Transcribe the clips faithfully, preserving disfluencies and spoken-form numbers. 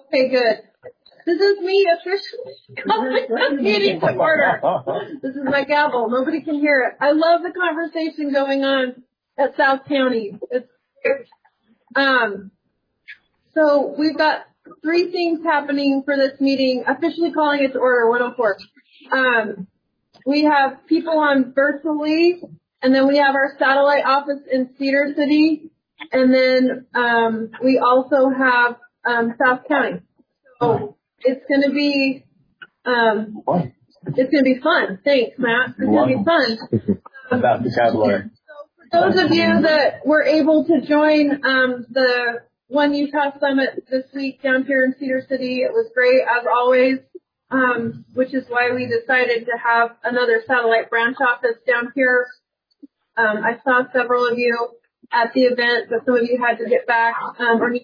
Okay, good. This is me officially calling the meeting to order. This is my gavel. Nobody can hear it. I love the conversation going on at South County. It's great. Um, so we've got three things happening for this meeting, officially calling it to order, one oh four. Um, we have people on virtually, and then we have our satellite office in Cedar City, and then um, we also have um, South County. So it's going to be, um, it's going to be fun. Thanks, Matt. It's going to be fun. About vocabulary. So for those of you that were able to join um, the One Utah Summit this week down here in Cedar City, it was great as always, um, which is why we decided to have another satellite branch office down here. Um, I saw several of you at the event, but some of you had to get back. Um, or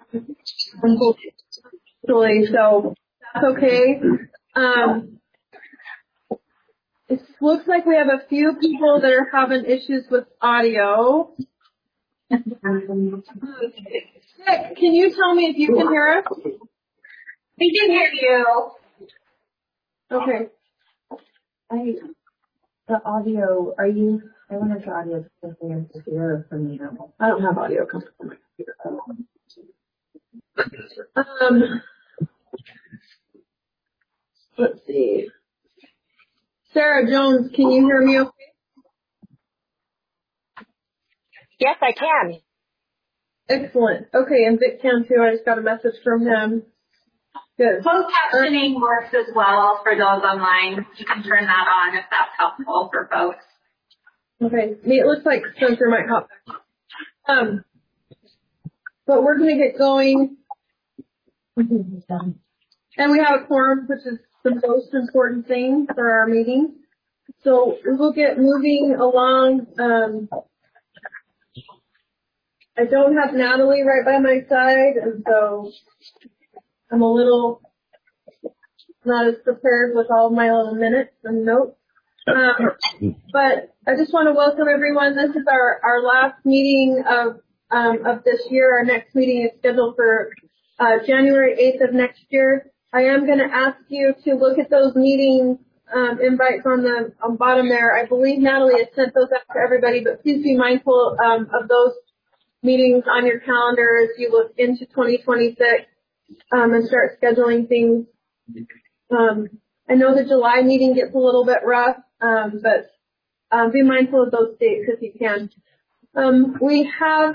so that's okay. Um, it looks like we have a few people that are having issues with audio. Nick, can you tell me if you can hear us? We can hear you. Okay. I, the audio, are you, I wonder if the audio is coming in the computer from me. I don't have audio coming from my computer. Um, let's see. Sarah Jones, can you hear me okay? Yes, I can. Excellent. Okay, and Vic can too. I just got a message from him. Good. Closed captioning works as well for those online. You can turn that on if that's helpful for folks. Okay. It looks like Spencer might hop back. Um, but we're going to get going. And we have a quorum, which is the most important thing for our meeting. So we will get moving along. Um, I don't have Natalie right by my side, and so I'm a little not as prepared with all of my little minutes and notes. Um, but I just want to welcome everyone. This is our, our last meeting of um, of this year. Our next meeting is scheduled for uh, January eighth of next year. I am going to ask you to look at those meeting um, invites on the on bottom there. I believe Natalie has sent those out to everybody, but please be mindful um, of those meetings on your calendar as you look into twenty twenty-six um, and start scheduling things. Um, I know the July meeting gets a little bit rough, um, but um, be mindful of those dates if you can. Um, we have,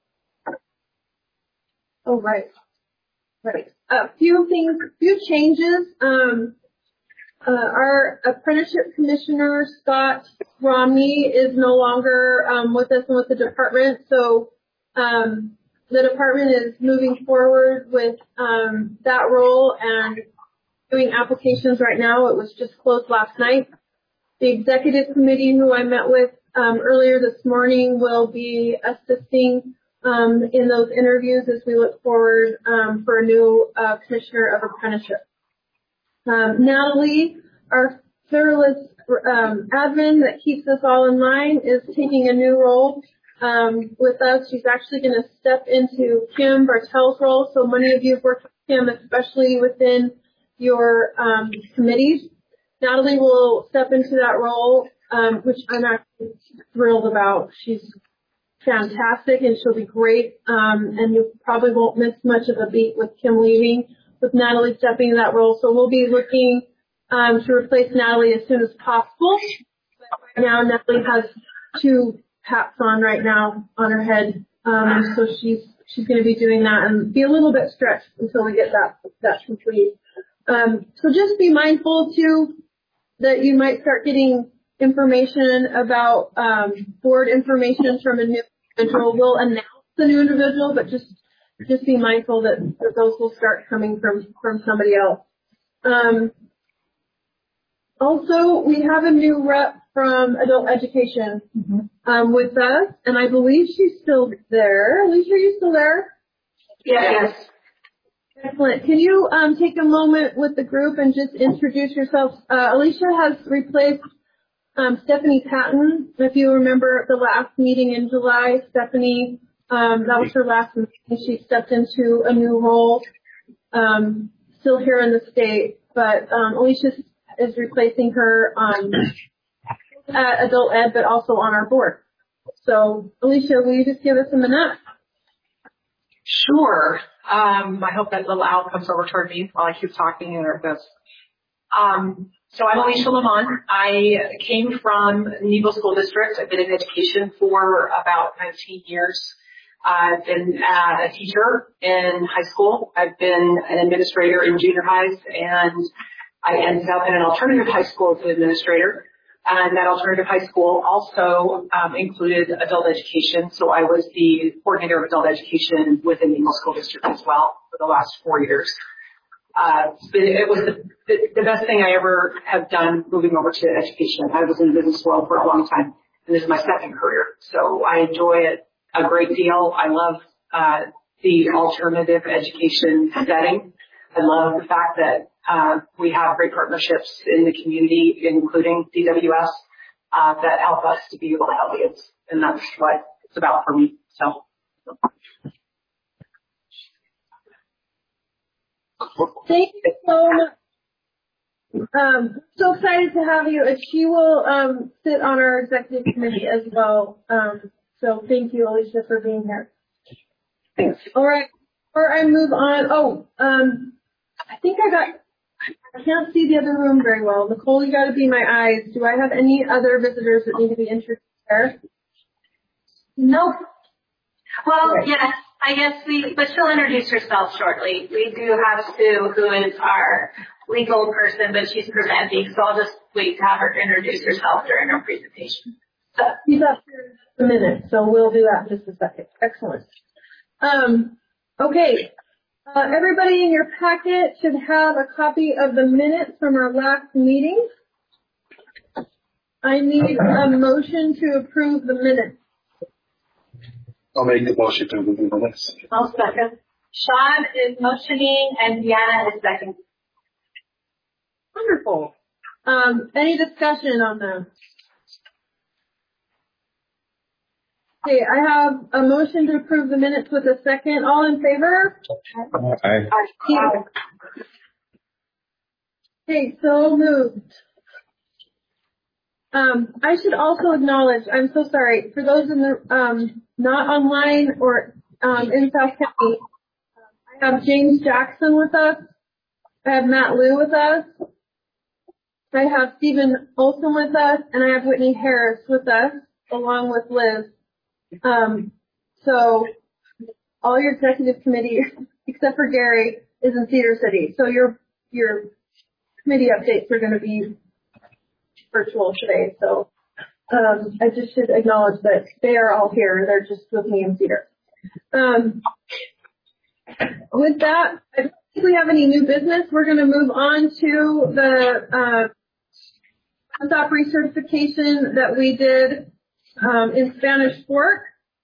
oh, right, right. A few things, a few changes. Um, uh, our apprenticeship commissioner, Scott Romney, is no longer um, with us and with the department, so um, the department is moving forward with um, that role and doing applications right now. It was just closed last night. The executive committee, who I met with um, earlier this morning, will be assisting um, in those interviews as we look forward um, for a new uh, commissioner of apprenticeship. Um, Natalie, our fearless um, admin that keeps us all in line, is taking a new role um, with us. She's actually going to step into Kim Bartel's role. So many of you have worked with Kim, especially within your um, committees. Natalie will step into that role, um, which I'm actually thrilled about. She's fantastic, and she'll be great, um, and you probably won't miss much of a beat with Kim leaving, with Natalie stepping in that role. So we'll be looking um, to replace Natalie as soon as possible. But right now, Natalie has two hats on right now on her head, um, so she's she's going to be doing that and be a little bit stretched until we get that that complete. Um, so just be mindful too that you might start getting information about um, board information from a new individual. We'll announce the new individual, but just just be mindful that, that those will start coming from from somebody else. Um, also, we have a new rep from adult education mm-hmm. um, with us, and I believe she's still there. Alicia, are you still there? Yes. Excellent. Can you um, take a moment with the group and just introduce yourself? Uh, Alicia has replaced um, Stephanie Patton. If you remember the last meeting in July, Stephanie, um, that was her last meeting. She stepped into a new role. um, still here in the state, but um, Alicia is replacing her on at adult ed, but also on our board. So, Alicia, will you just give us a minute? Sure. Um, I hope that the loud comes over toward me while I keep talking, or it does. Um, so I'm Alicia Lamont. I came from Nebo School District. I've been in education for about nineteen years. I've been uh, a teacher in high school. I've been an administrator in junior highs, and I ended up in an alternative high school as an administrator. And that alternative high school also um, included adult education. So I was the coordinator of adult education within the school district as well for the last four years. Uh, it was the, the, the best thing I ever have done moving over to education. I was in the business world for a long time, and this is my second career. So I enjoy it a great deal. I love uh, the alternative education setting. I love the fact that Uh, we have great partnerships in the community, including D W S, uh, that help us to be able to help kids. And that's what it's about for me. So. Thank you so much. Um, so excited to have you. And she will um, sit on our executive committee as well. Um, so thank you, Alicia, for being here. Thanks. All right. Before I move on, oh, um, I think I got. I can't see the other room very well. Nicole, you got to be my eyes. Do I have any other visitors that need to be introduced there? Nope. Well, Okay. yes, I guess we, but she'll introduce herself shortly. We do have Sue, who is our legal person, but she's presenting, so I'll just wait to have her introduce herself during her presentation. So, she's up here in a minute, so we'll do that in just a second. Excellent. Um, okay. Uh, everybody in your packet should have a copy of the minutes from our last meeting. I need a motion to approve the minutes. I'll make the motion to approve the minutes. I'll second. Sean is motioning and Deanna is second. Wonderful. Um, any discussion on them? Okay, I have a motion to approve the minutes with a second. All in favor? Aye. Okay, so moved. Um, I should also acknowledge, I'm so sorry, for those in the, um, not online or, um, in South County, I have James Jackson with us. I have Matt Liu with us. I have Stephen Olson with us, and I have Whitney Harris with us, along with Liz. Um, so all your executive committee, except for Gary, is in Cedar City. So your, your committee updates are going to be virtual today. So, um, I just should acknowledge that they are all here. They're just with me in Cedar. Um, with that, I don't think we have any new business. We're going to move on to the, uh, stop recertification that we did Um, in Spanish Fork,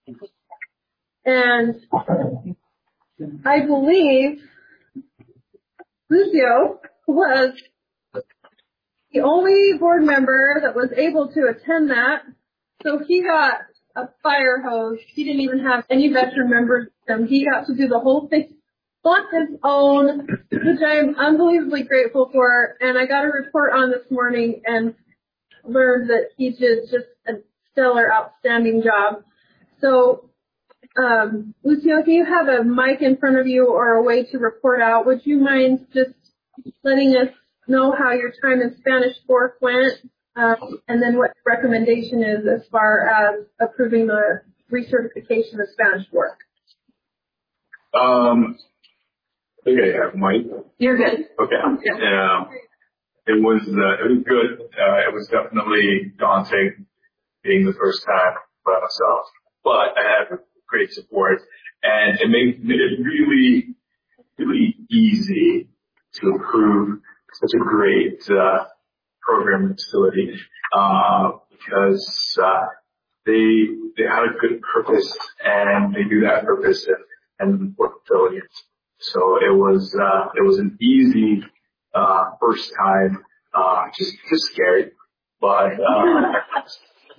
and I believe Lucio was the only board member that was able to attend that, so he got a fire hose. He didn't even have any veteran members with him. He got to do the whole thing on his own, which I am unbelievably grateful for, and I got a report on this morning and learned that he did just a stellar, outstanding job. So, um, Lucio, if you have a mic in front of you or a way to report out, would you mind just letting us know how your time in Spanish Fork went, um, and then what the recommendation is as far as approving the recertification of Spanish Fork? Um, okay, I have mic. You're good. Okay. Yeah. It was, uh, it was good. Uh, it was definitely daunting being the first time by myself, but I had great support, and it made, made it really, really easy to approve such a great uh, program and facility uh, because uh, they they had a good purpose, and they do that purpose and, and were fulfilling it. So it was uh, it was an easy uh, first time, uh, just just scary, but. Uh,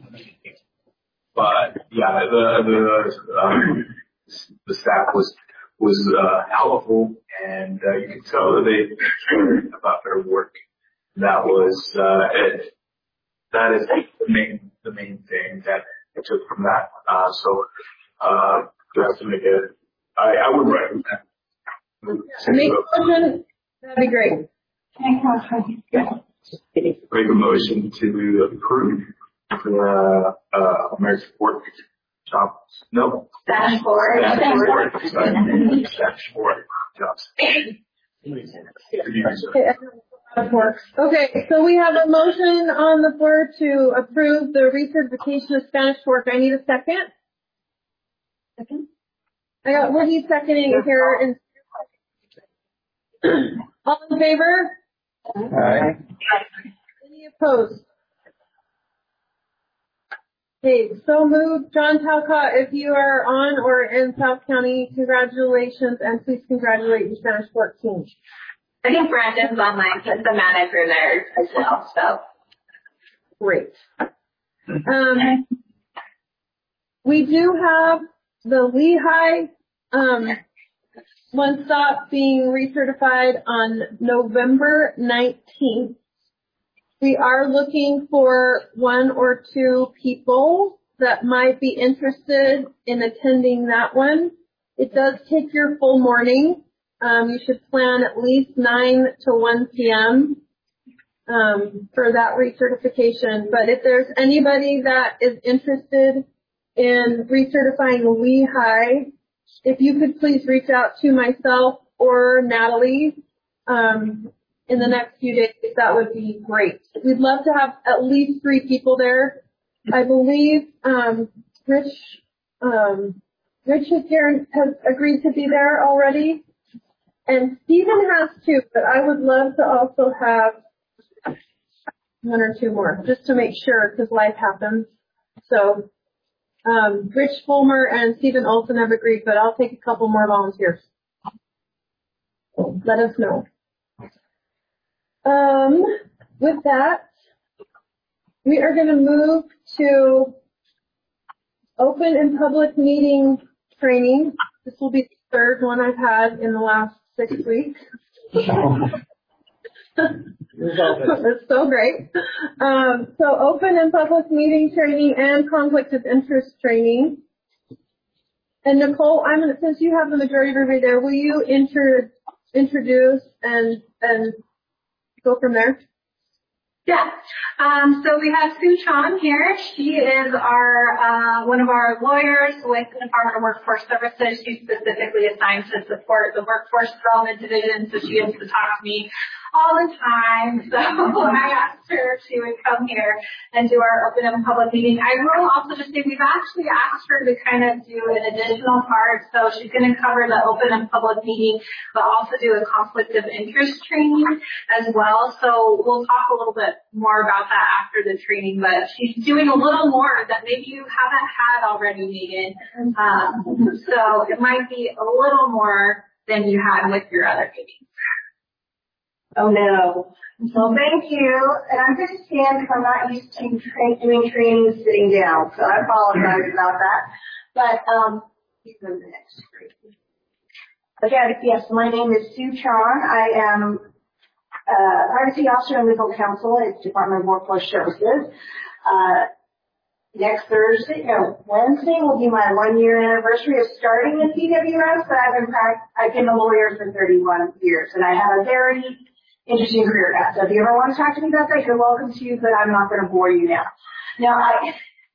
But yeah, the the um, the staff was was uh, helpful, and uh, you could tell that they cared about their work. That was uh, it. That is the main the main thing that I took from that. Uh, so uh, that's make it. I, I would recommend. Make a motion. That'd be great. Make a motion to approve the uh, American Sport Shop. No. Spanish board. Spanish board. Spanish board jobs. Okay, so we have a motion on the floor to approve the recertification of Spanish work. I need a second. Second. I got Woody seconding here. And all in favor? Aye. Any opposed? Okay, so moved. John Talcott, if you are on or in South County, congratulations, and please congratulate the Spanish work team. I think Brandon's online, he's the manager there as well, so. Great. Um, we do have the Lehigh um, One Stop being recertified on November nineteenth. We are looking for one or two people that might be interested in attending that one. It does take your full morning. Um, you should plan at least nine to one p.m. Um, for that recertification. But if there's anybody that is interested in recertifying Lehigh, if you could please reach out to myself or Natalie um, in the next few days, that would be great. We'd love to have at least three people there. I believe um, Rich um, Rich has, has agreed to be there already. And Stephen has too, but I would love to also have one or two more, just to make sure, because life happens. So, um, Rich Fulmer and Stephen Olson have agreed, but I'll take a couple more volunteers. So let us know. Um, with that, we are going to move to open and public meeting training. This will be the third one I've had in the last six weeks. It's so great. Um, so open and public meeting training and conflict of interest training. And Nicole, I'm gonna, since you have the majority of everybody there, will you inter, introduce and and go from there? Yeah. Um, so we have Sue Chan here. She is our uh, one of our lawyers with the Department of Workforce Services. She's specifically assigned to support the Workforce Development Division, so she gets to talk to me all the time. So I asked her she would come here and do our open and public meeting. I will also just say we've actually asked her to kind of do an additional part. So she's going to cover the open and public meeting, but also do a conflict of interest training as well. So we'll talk a little bit more about that after the training, but she's doing a little more that maybe you haven't had already, Megan. Um, so it might be a little more than you had with your other meetings. Oh no. Well, thank you. And I'm going to stand because I'm not used to tra- doing training sitting down, so I apologize about that. But um, you go to the next screen. Again, yes, my name is Sue Chan. I am uh, privacy officer and legal counsel at the Department of Workforce Services. Uh, next Thursday, no, Wednesday will be my one-year anniversary of starting at P W S. But I've been I've been a lawyer for thirty-one years, and I have a very interesting career path. So if you ever want to talk to me about that, you're welcome to, but I'm not going to bore you now. Now, I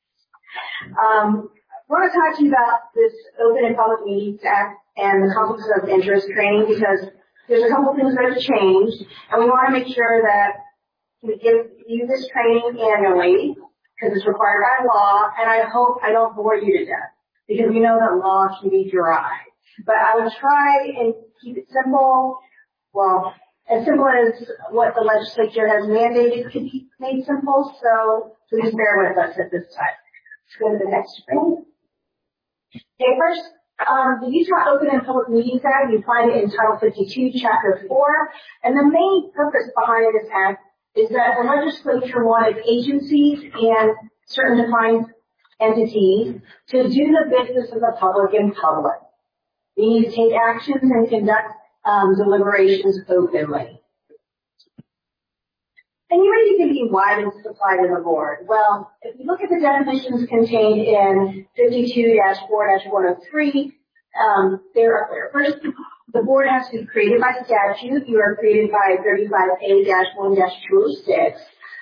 um, want to talk to you about this Open and Public Meetings Act and the conflicts of interest training, because there's a couple things that have changed, and we want to make sure that we give you this training annually, because it's required by law, and I hope I don't bore you to death, because we know that law can be dry. But I would try and keep it simple. Well, as simple as what the legislature has mandated can be made simple, so please bear with us at this time. Let's go to the next screen. Okay, first, um, the Utah Open and Public Meetings Act, you find it in Title fifty-two, Chapter four, and the main purpose behind this act is that the legislature wanted agencies and certain defined entities to do the business of the public in public. We need to take actions and conduct um, deliberations openly. And you really can be wide and supply to the board. Well, if you look at the definitions contained in fifty-two dash four dash one oh three, um, they're up there. First, the board has to be created by statute. You are created by thirty-five A dash one dash two oh six.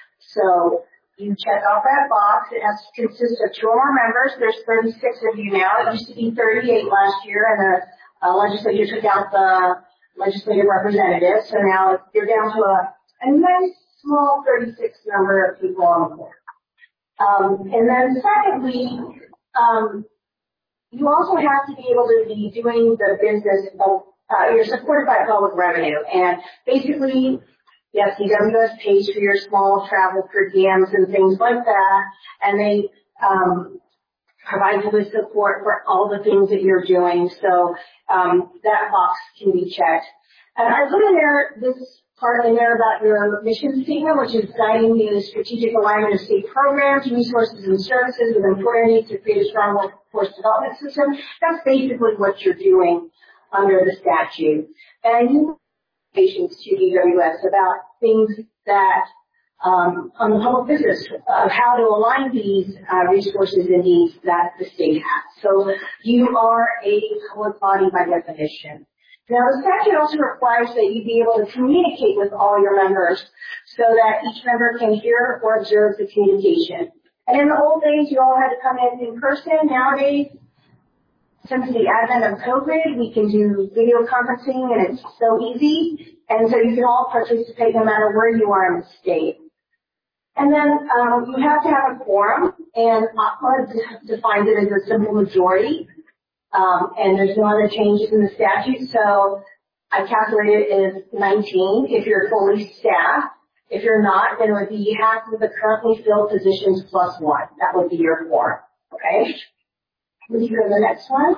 So you check off that box. It has to consist of two or more members. There's thirty-six of you now. It used to be thirty-eight last year, and the uh, legislature took out the legislative representatives. So now you're down to a, a nice small thirty-six number of people on the board. Um, and then secondly, um, you also have to be able to be doing the business of, uh, you're supported by public revenue. And basically, yes, C W S pays for your small travel per diems and things like that. And they, um, provide you with support for all the things that you're doing. So, um, that box can be checked. And I put in there this part in there about your mission statement, which is guiding the strategic alignment of state programs, resources, and services with employer needs to create a strong workforce development system. That's basically what you're doing under the statute. And you patients to D W S about things that um, on the public business of how to align these uh, resources and needs that the state has. So you are a public body by definition. Now, the statute also requires that you be able to communicate with all your members so that each member can hear or observe the communication. And in the old days, you all had to come in in person. Nowadays, since the advent of COVID, we can do video conferencing, and it's so easy. And so you can all participate no matter where you are in the state. And then um, you have to have a quorum, and Aqua defines it as a simple majority. Um, and there's no other changes in the statute, so I calculated it as nineteen if you're fully staffed. If you're not, then it would be half of the currently filled positions plus one. That would be your quorum. Okay? Would you go to the next one?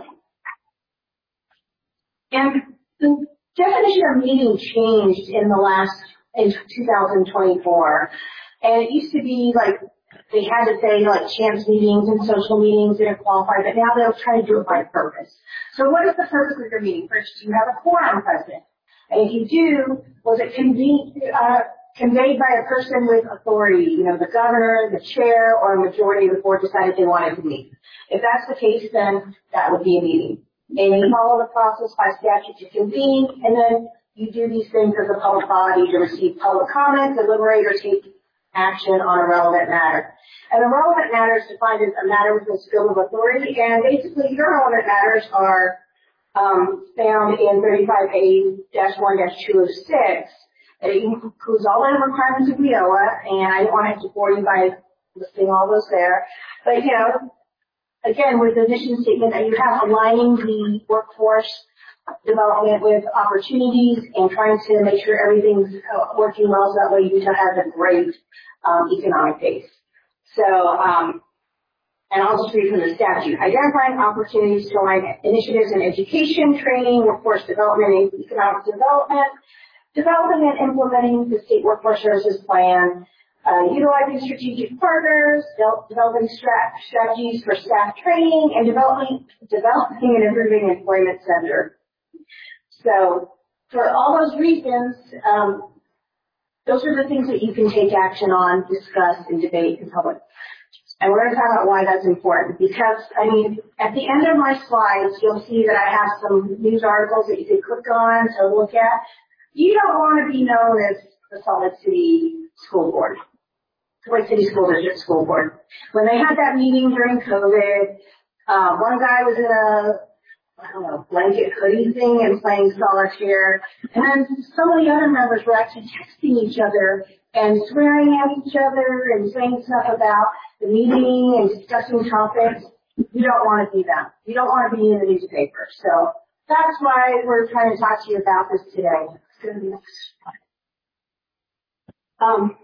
And the definition of meeting changed in the last, in two thousand twenty-four. And it used to be like, they had to say like chance meetings and social meetings didn't qualify, but now they'll try to do it by purpose. So what is the purpose of your meeting? First, do you have a quorum present? And if you do, was it convened, uh, conveyed by a person with authority, you know, the governor, the chair, or a majority of the board decided they wanted to meet? If that's the case, then that would be a meeting. And you follow the process by statute to convene, and then you do these things as a public body to receive public comment, deliberate, or take action on a relevant matter. And the relevant matter is defined as a matter with a scope of authority, and basically your relevant matters are um, found in thirty-five A dash one dash two oh six. It includes all the requirements of W I O A, and I don't want to have to bore you by listing all those there. But, you know, again, with the mission statement that you have aligning the workforce development with opportunities and trying to make sure everything's uh, working well so that way Utah has a great um, economic base. So, um, and I'll just read from the statute. Identifying opportunities to align initiatives in education, training, workforce development, and economic development, developing and implementing the state workforce services plan, uh, utilizing strategic partners, de- developing strat- strategies for staff training, and developing, developing and improving employment center. So for all those reasons, um, those are the things that you can take action on, discuss, and debate in public. And we're going to talk about why that's important because, I mean, at the end of my slides, you'll see that I have some news articles that you can click on to look at. You don't want to be known as the Salt Lake City School Board, Salt Lake City School District School Board. When they had that meeting during COVID, uh, one guy was in a I don't know, blanket hoodie thing and playing solitaire. And then some of the other members were actually texting each other and swearing at each other and saying stuff about the meeting and discussing topics. You don't want to be them. You don't want to be in the newspaper. So that's why we're trying to talk to you about this today. It's going to be next slide. Um,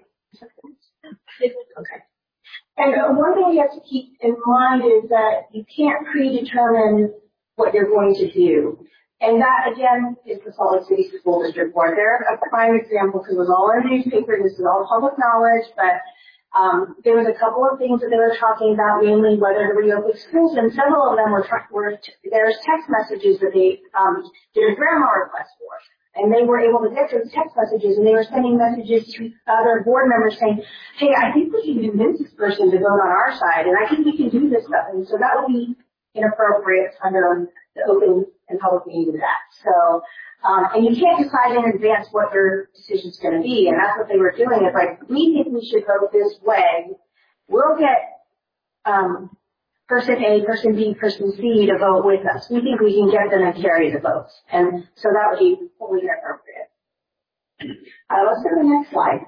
okay. And one thing you have to keep in mind is that you can't predetermine what you're going to do. And that, again, is the Salt Lake City School District Board. They're a prime example because it was all in the newspaper. This is all public knowledge, but Um, there was a couple of things that they were talking about, mainly whether to reopen schools, and several of them were, were there's text messages that they um, did a grandma request for. And they were able to get those text messages, and they were sending messages to other board members saying, hey, I think we can convince this person to vote on our side, and I think we can do this stuff. And so that would be inappropriate under the Open and Public Meetings Act. So, um, and you can't decide in advance what their decision's going to be, and that's what they were doing. It's like, we think we should vote this way. We'll get um, person A, person B, person C to vote with us. We think we can get them and carry the votes. And so that would be fully inappropriate. Uh, let's go to the next slide.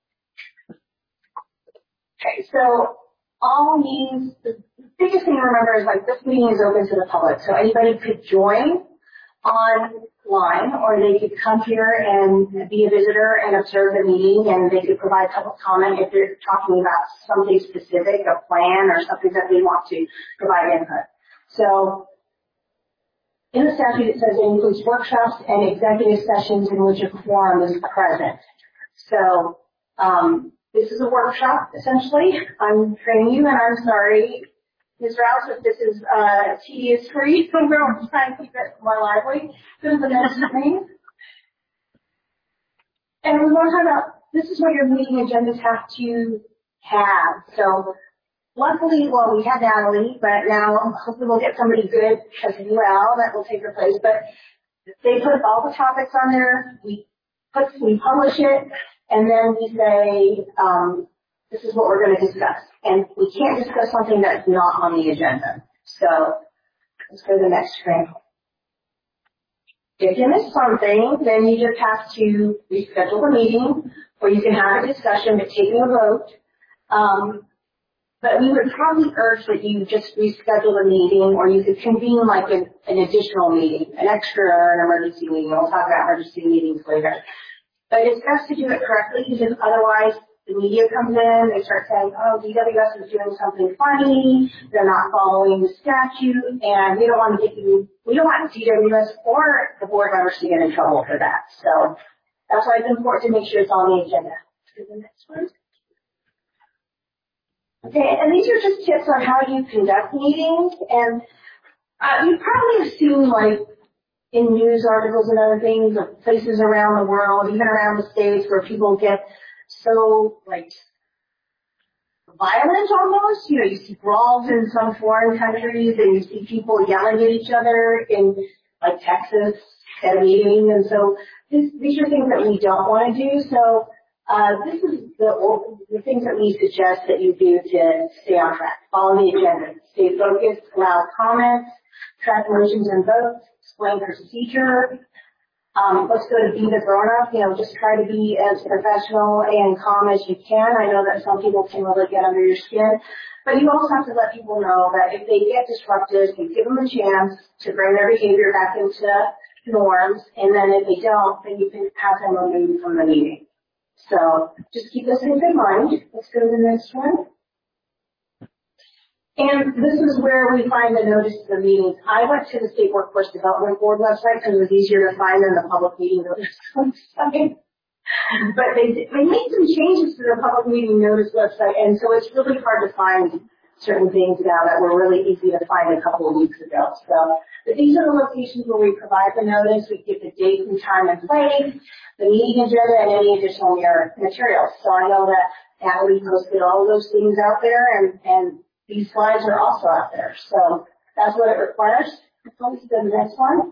Okay, so all meetings, the biggest thing to remember is like this meeting is open to the public. So anybody could join online, or they could come here and be a visitor and observe the meeting, and they could provide public comment if they're talking about something specific, a plan or something that they want to provide input. So in the statute it says it includes workshops and executive sessions in which a quorum is present. So um, this is a workshop, essentially. I'm training you, and I'm sorry, Miz Rouse, if this is uh, tedious for you. We're trying to keep it more lively. Go to the next thing. And we want to talk about, this is what your meeting agendas have to have. So luckily, well, we had Natalie, but now hopefully we'll get somebody good as well that will take her place. But they put all the topics on there. We put, we publish it, and then we say, um, this is what we're going to discuss. And we can't discuss something that's not on the agenda. So let's go to the next screen. If you miss something, then you just have to reschedule the meeting, or you can have a discussion but taking a vote. Um, but we would probably urge that you just reschedule the meeting, or you could convene like an, an additional meeting, an extra or an emergency meeting. We'll talk about emergency meetings later. But it's best to do it correctly, because otherwise the media comes in, they start saying, oh, D W S is doing something funny, they're not following the statute, and we don't want to get you, we don't want D W S or the board members to get in trouble for that. So that's why it's important to make sure it's on the agenda. Let's go to the next one. Okay, and these are just tips on how you conduct meetings, and uh, you probably assume, like, in news articles and other things, of places around the world, even around the States, where people get so, like, violent almost. You know, you see brawls in some foreign countries, and you see people yelling at each other in, like, Texas at a meeting. And so this, these are things that we don't want to do. So uh, this is the, the things that we suggest that you do to stay on track. Follow the agenda. Stay focused. Allow comments, track motions and votes, explain procedure. Um, let's go to be the grown-up. You know, just try to be as professional and calm as you can. I know that some people can really get under your skin, but you also have to let people know that if they get disruptive, you give them a chance to bring their behavior back into norms, and then if they don't, then you can have them removed from the meeting. So just keep those things in mind. Let's go to the next one. And this is where we find the notice of the meetings. I went to the State Workforce Development Board website because it was easier to find than the public meeting notice website. But they they made some changes to the public meeting notice website, and so it's really hard to find certain things now that were really easy to find a couple of weeks ago. So, but these are the locations where we provide the notice. We give the date and time and place, the meeting agenda, and any additional materials. So I know that Natalie posted all those things out there, and and these slides are also out there. So that's what it requires. Let's go to the next one.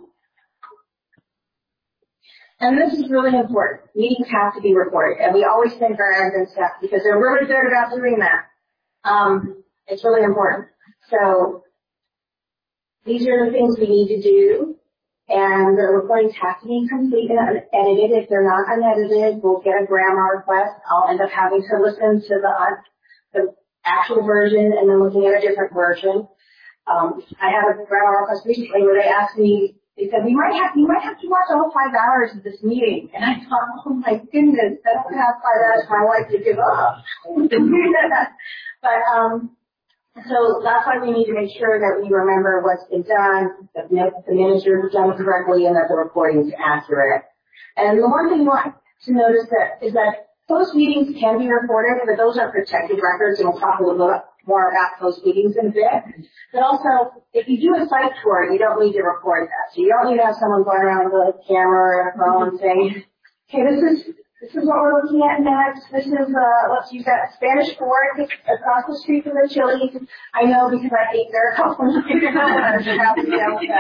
And this is really important. Meetings have to be recorded. And we always thank our admin staff because they're really good about doing that. Um, it's really important. So these are the things we need to do. And the recordings have to be complete and edited. If they're not unedited, we'll get a grandma request. I'll end up having to listen to the, the actual version and then looking at a different version. Um, I had a grandma request recently where they asked me, they said, we might have, you might have to watch all five hours of this meeting. And I thought, oh my goodness, I don't have five hours for my life to give up. But, um, so that's why we need to make sure that we remember what's been done, that the manager has done it correctly, and that the recording is accurate. And the one thing you want to notice that is that Closed meetings can be recorded, but those are protected records, and we'll talk a little bit more about closed meetings in a bit. But also, if you do a site tour, you don't need to record that. So you don't need to have someone going around with a camera or a phone saying, okay, this is this is what we're looking at next. This is, uh, let's use that Spanish Fort across the street from the Chili's. I know because I ate there a couple of years ago. So, and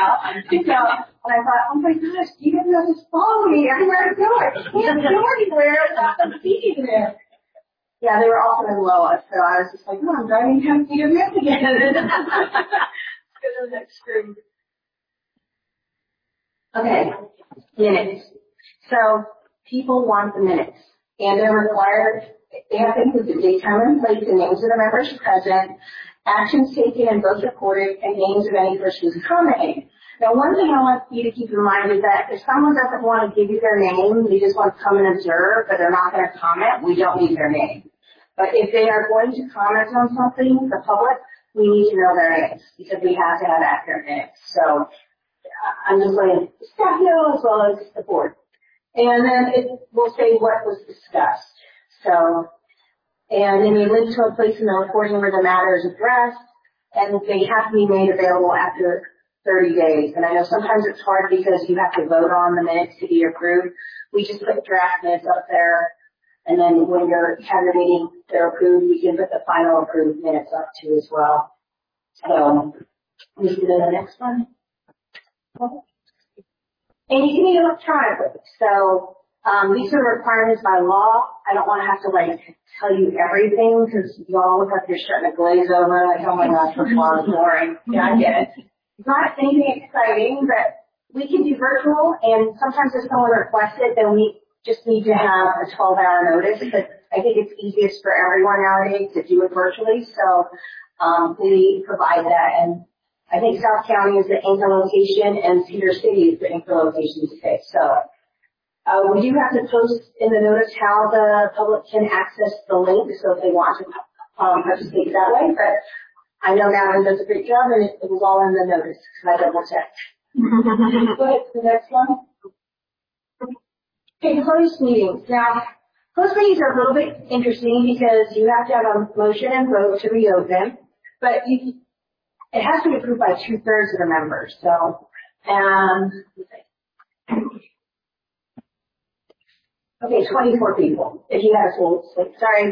I thought, oh my gosh, you guys have to follow me everywhere I go. I can't go anywhere without them seeing there. Yeah, they were also in Loa, so I was just like, oh, I'm driving past you again. Let's go to the next screen. Okay, minutes. So, people want the minutes, and they're required, they have to include the date, time, and place, the names of the members present, actions taken and votes recorded, and names of any person who's commenting. Now, one thing I want you to keep in mind is that if someone doesn't want to give you their name, they just want to come and observe, but they're not going to comment, we don't need their name. But if they are going to comment on something, the public, we need to know their names, because we have to have accurate minutes. So, I'm just letting staff know as well as the board. And then it will say what was discussed. So, and then you link to a place in the recording where the matter is addressed, and they have to be made available after thirty days. And I know sometimes it's hard because you have to vote on the minutes to be approved. We just put draft minutes up there, and then when you're have your meeting, they're approved, we can put the final approved minutes up too as well. So, we can go to the next one. And you can do it electronically. So, um, these are requirements by law. I don't want to have to, like, tell you everything because you all look like you're starting to glaze over, like, oh my gosh, this law is boring. Yeah, I get it. It's not anything exciting, but we can do virtual, and sometimes if someone requests it, then we just need to have a twelve hour notice, but I think it's easiest for everyone nowadays to do it virtually, so, um, we provide that. And I think South County is the anchor location and Cedar City is the anchor location today. So, uh, we do have to post in the notice how the public can access the link, so if they want to, um, participate that way. But I know Natalie does a great job, and it, it was all in the notice, because I double checked. Go ahead to the next one. Okay, closed meetings. Now, closed meetings are a little bit interesting because you have to have a motion and vote to reopen, but you it has to be approved by two-thirds of the members. So, um, okay, twenty-four people. If you have a full, sorry,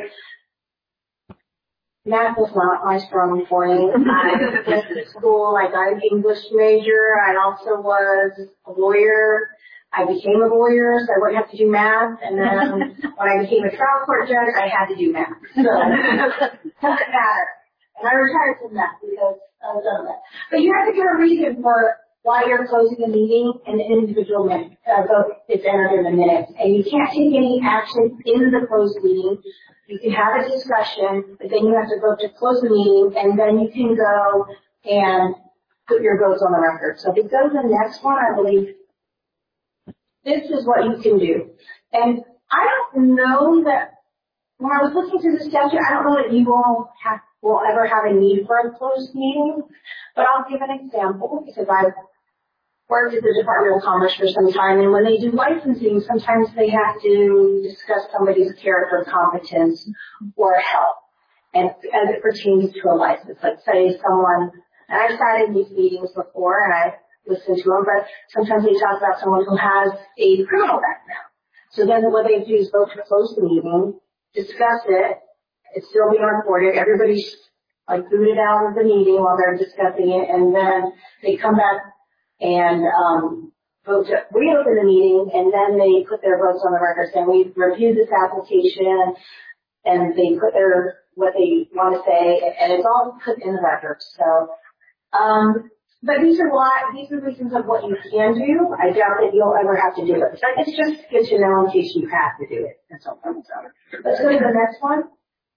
math was not my strong point. I went to school. I got an English major. I also was a lawyer. I became a lawyer, so I wouldn't have to do math. And then when I became a trial court judge, I had to do math. So it doesn't matter. And I retired from that because I was done with that. But you have to give a reason for why you're closing a meeting, and the individual minute, uh, vote is entered in the minutes. And you can't take any action in the closed meeting. You can have a discussion, but then you have to vote to close the meeting, and then you can go and put your votes on the record. So if you go to the next one, I believe this is what you can do. And I don't know that when I was looking through the statute, I don't know that you all have will ever have a need for a closed meeting, but I'll give an example because I've worked at the Department of Commerce for some time, and when they do licensing, sometimes they have to discuss somebody's character competence or health, and as it pertains to a license. Like say someone, and I've sat in these meetings before and I listened to them, but sometimes they talk about someone who has a criminal background. So then what they do is vote to close the meeting, discuss it. It's still being recorded. Everybody's like booted out of the meeting while they're discussing it, and then they come back and um, vote to reopen the meeting, and then they put their votes on the record saying we reviewed this application, and they put their what they want to say, and it's all put in the record. So, um, but these are why these are reasons of what you can do. I doubt that you'll ever have to do it. So it's just good to know in case you have to do it. That's all. So let's go to the next one.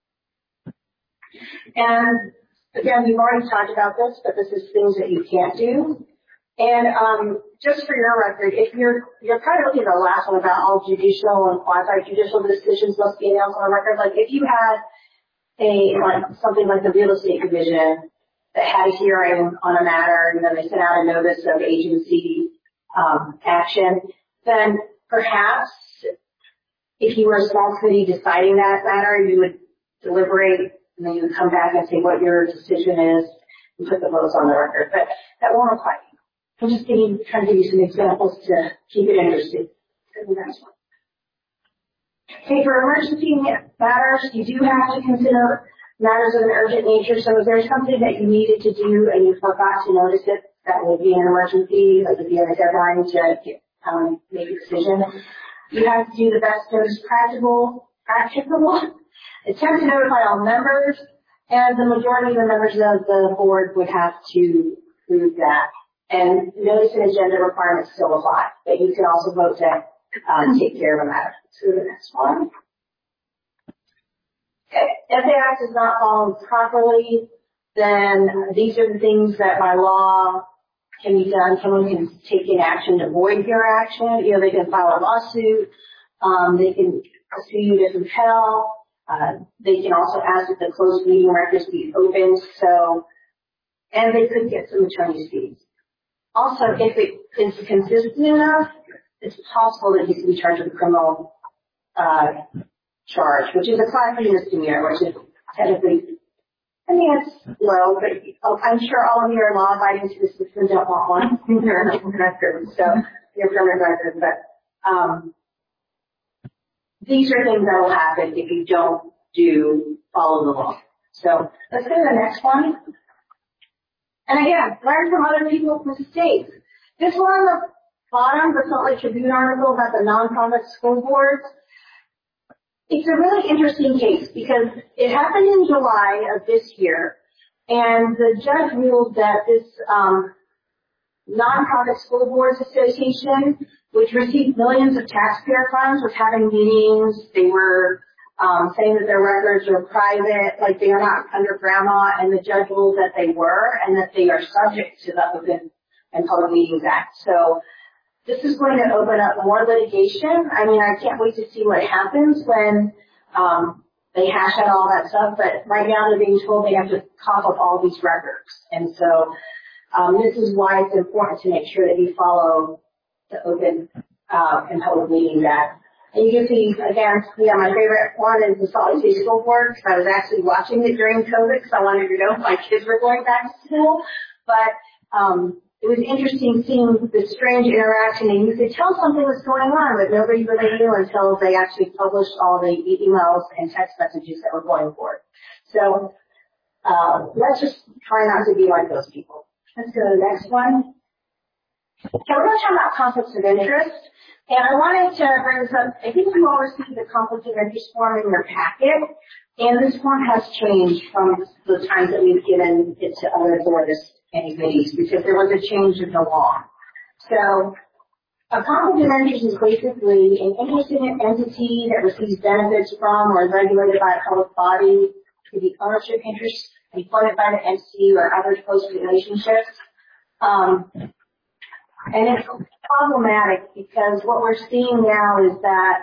And again, we've already talked about this, but this is things that you can't do. And um, just for your record, if you're you're probably looking at the last one about all judicial and quasi-judicial decisions must be announced on the record. Like if you had a like something like the real estate division that had a hearing on a matter, and then they sent out a notice of agency um, action, then perhaps if you were a small committee deciding that matter, you would deliberate and then you would come back and say what your decision is and put the votes on the record. But that won't apply. I'm just giving, trying to give you some examples to keep it interesting. Okay, for emergency matters, you do have to consider matters of an urgent nature. So if there's something that you needed to do and you forgot to notice it, that will be an emergency, like if you have a deadline to um, make a decision. You have to do the best notice practicable, practicable, attempt to notify all members, and the majority of the members of the board would have to prove that. And notice and agenda requirements still apply, but you can also vote to um, take care of a matter. Let's go to the next one. Okay. If the act is not followed properly, then these are the things that by law can be done. Someone can take an action to void your action. You know, they can file a lawsuit. Um, they can sue you to compel. Uh, they can also ask that the closed meeting records be opened. So, and they could get some attorney's fees. Also, if it is consistent enough, it's possible that he can be charged with a criminal uh, charge, which is a class B misdemeanor, which is technically, I mean, it's low, but I'm sure all of you are law-abiding citizens and don't want one. You're record, so you're permanent record. But um, these are things that will happen if you don't do follow the law. So let's go to the next one. And again, learn from other people's mistakes. This one on the bottom, the Salt Lake Tribune article about the nonprofit school boards, it's a really interesting case because it happened in July of this year, and the judge ruled that this um, nonprofit school boards association, which received millions of taxpayer funds, was having meetings. They were Um, saying that their records are private, like they are not under grandma, and the judge ruled that they were, and that they are subject to the Open and Public Meetings Act. So this is going to open up more litigation. I mean, I can't wait to see what happens when um, they hash out all that stuff, but right now they're being told they have to cough up all these records. And so um, this is why it's important to make sure that you follow the Open uh, and Public Meetings Act. And you can see, again, yeah, my favorite one is the Salt Lake City School Board. I was actually watching it during COVID because I wanted to know if my kids were going back to school. But um, it was interesting seeing the strange interaction. And you could tell something was going on, but nobody really knew until they actually published all the emails and text messages that were going forward. So uh, let's just try not to be like those people. Let's go to the next one. So we're going to talk about conflicts of interest. And I wanted to bring this up. I think you all received the conflict of interest form in your packet, and this form has changed from the times that we've given it to other boards and committees because there was a change in the law. So a conflict of interest is basically an interested entity that receives benefits from or is regulated by a public body, could be ownership interest, employment by the entity, or other close relationships. Um, And it's problematic because what we're seeing now is that,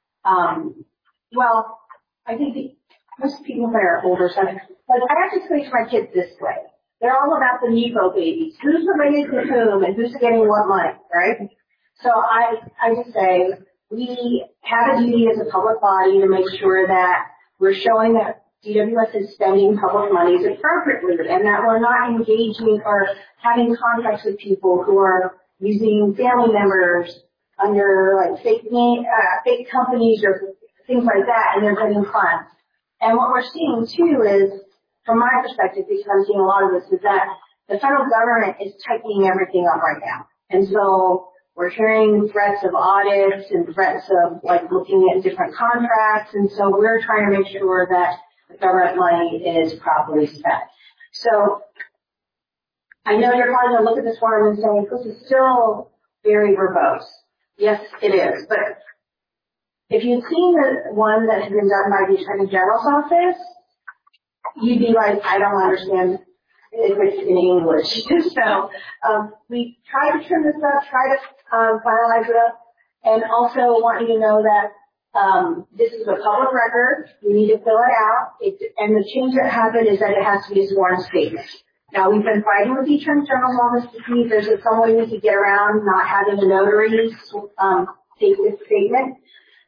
um, well, I think the, most people that are older, so, but I have to explain to my kids this way. They're all about the Nepo babies. Who's related to whom and who's getting what money, right? So I, I just say we have a duty as a public body to make sure that we're showing that D W S is spending public monies appropriately and that we're not engaging or having contacts with people who are using family members under like fake name, uh, fake companies or things like that, and they're getting funds. And what we're seeing too is, from my perspective, because I'm seeing a lot of this, is that the federal government is tightening everything up right now. And so we're hearing threats of audits and threats of like looking at different contracts, and so we're trying to make sure that the government money is properly spent. So I know you're probably going to look at this form and say, this is still very verbose. Yes, it is. But if you've seen the one that has been done by the Attorney General's office, you'd be like, I don't understand if it's in English. So um, we try to trim this up, try to um, finalize it up, and also want you to know that um, this is a public record. You need to fill it out. It, and the change that happened is that it has to be a sworn statement. Now, we've been fighting with the Attorney General's office to see if there's some way we could get around not having a notary um, take this statement.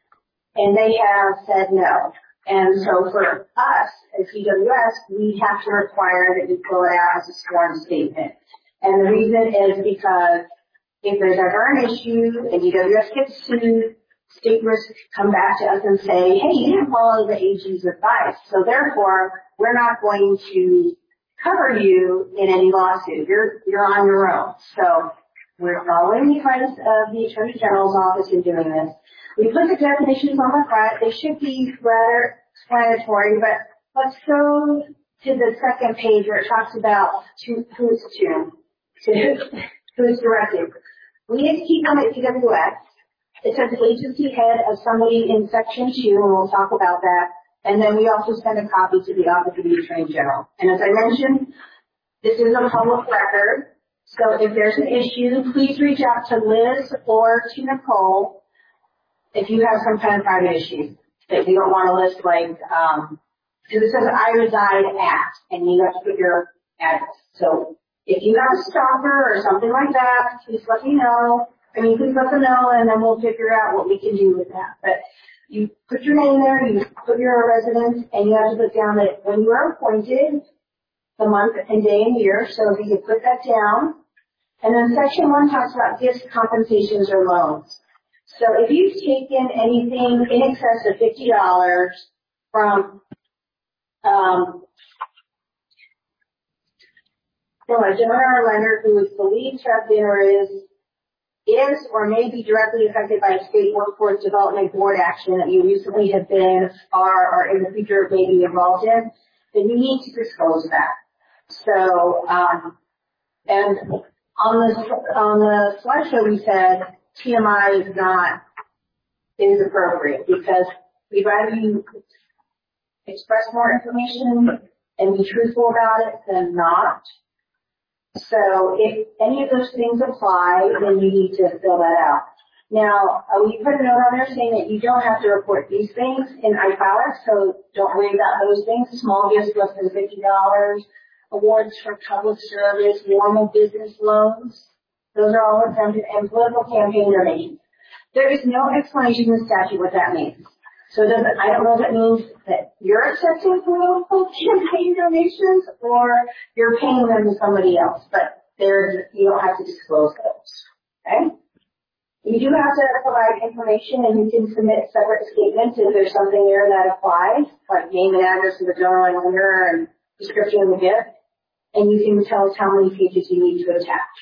and they have said no. And so for us, as E W S, we have to require that you fill it out as a sworn statement. And the reason is because if there's ever an issue and E W S gets sued, state risks come back to us and say, hey, you didn't follow the A G's advice. So therefore, we're not going to cover you in any lawsuit. You're, you're on your own. So we're following the advice of the Attorney General's office in doing this. We put the definitions on the front. They should be rather explanatory, but let's go to the second page where it talks about to, who it's to, to who it's directed. We need to keep on at E W S. It says agency head of somebody in section two, and we'll talk about that. And then we also send a copy to the Office of the Attorney General. And as I mentioned, this is a public record. So if there's an issue, please reach out to Liz or to Nicole if you have some kind of private issue that you don't want to list, like, um, because it says I reside at, and you have to put your address. So if you have a stalker or something like that, please let me know. I mean, please let them know, and then we'll figure out what we can do with that. But you put your name there, you put your residence, and you have to put down that when you were appointed, the month and day and year. So if you could put that down. And then section one talks about gifts, compensations, or loans. So if you've taken anything in excess of fifty dollars from, um, from a donor or lender who is believed to have been or is, is or may be directly affected by a state workforce development board action that you recently have been or, or in the future may be involved in, then you need to disclose that. So, um, and on the, on the slideshow we said T M I is not, is appropriate because we'd rather you express more information and be truthful about it than not. So if any of those things apply, then you need to fill that out. Now, uh, we put a note on there saying that you don't have to report these things in I FILEX, so don't worry about those things. Small gifts less than fifty dollars, awards for public service, normal business loans. Those are all exempted, and political campaign donations. There is no explanation in the statute what that means. So does it, I don't know if it means that you're accepting political campaign donations or you're paying them to somebody else, but there's, you don't have to disclose those. Okay? You do have to provide information, and you can submit separate statements if there's something there that applies, like name and address of the donor and lender and description of the gift, and you can tell us how many pages you need to attach.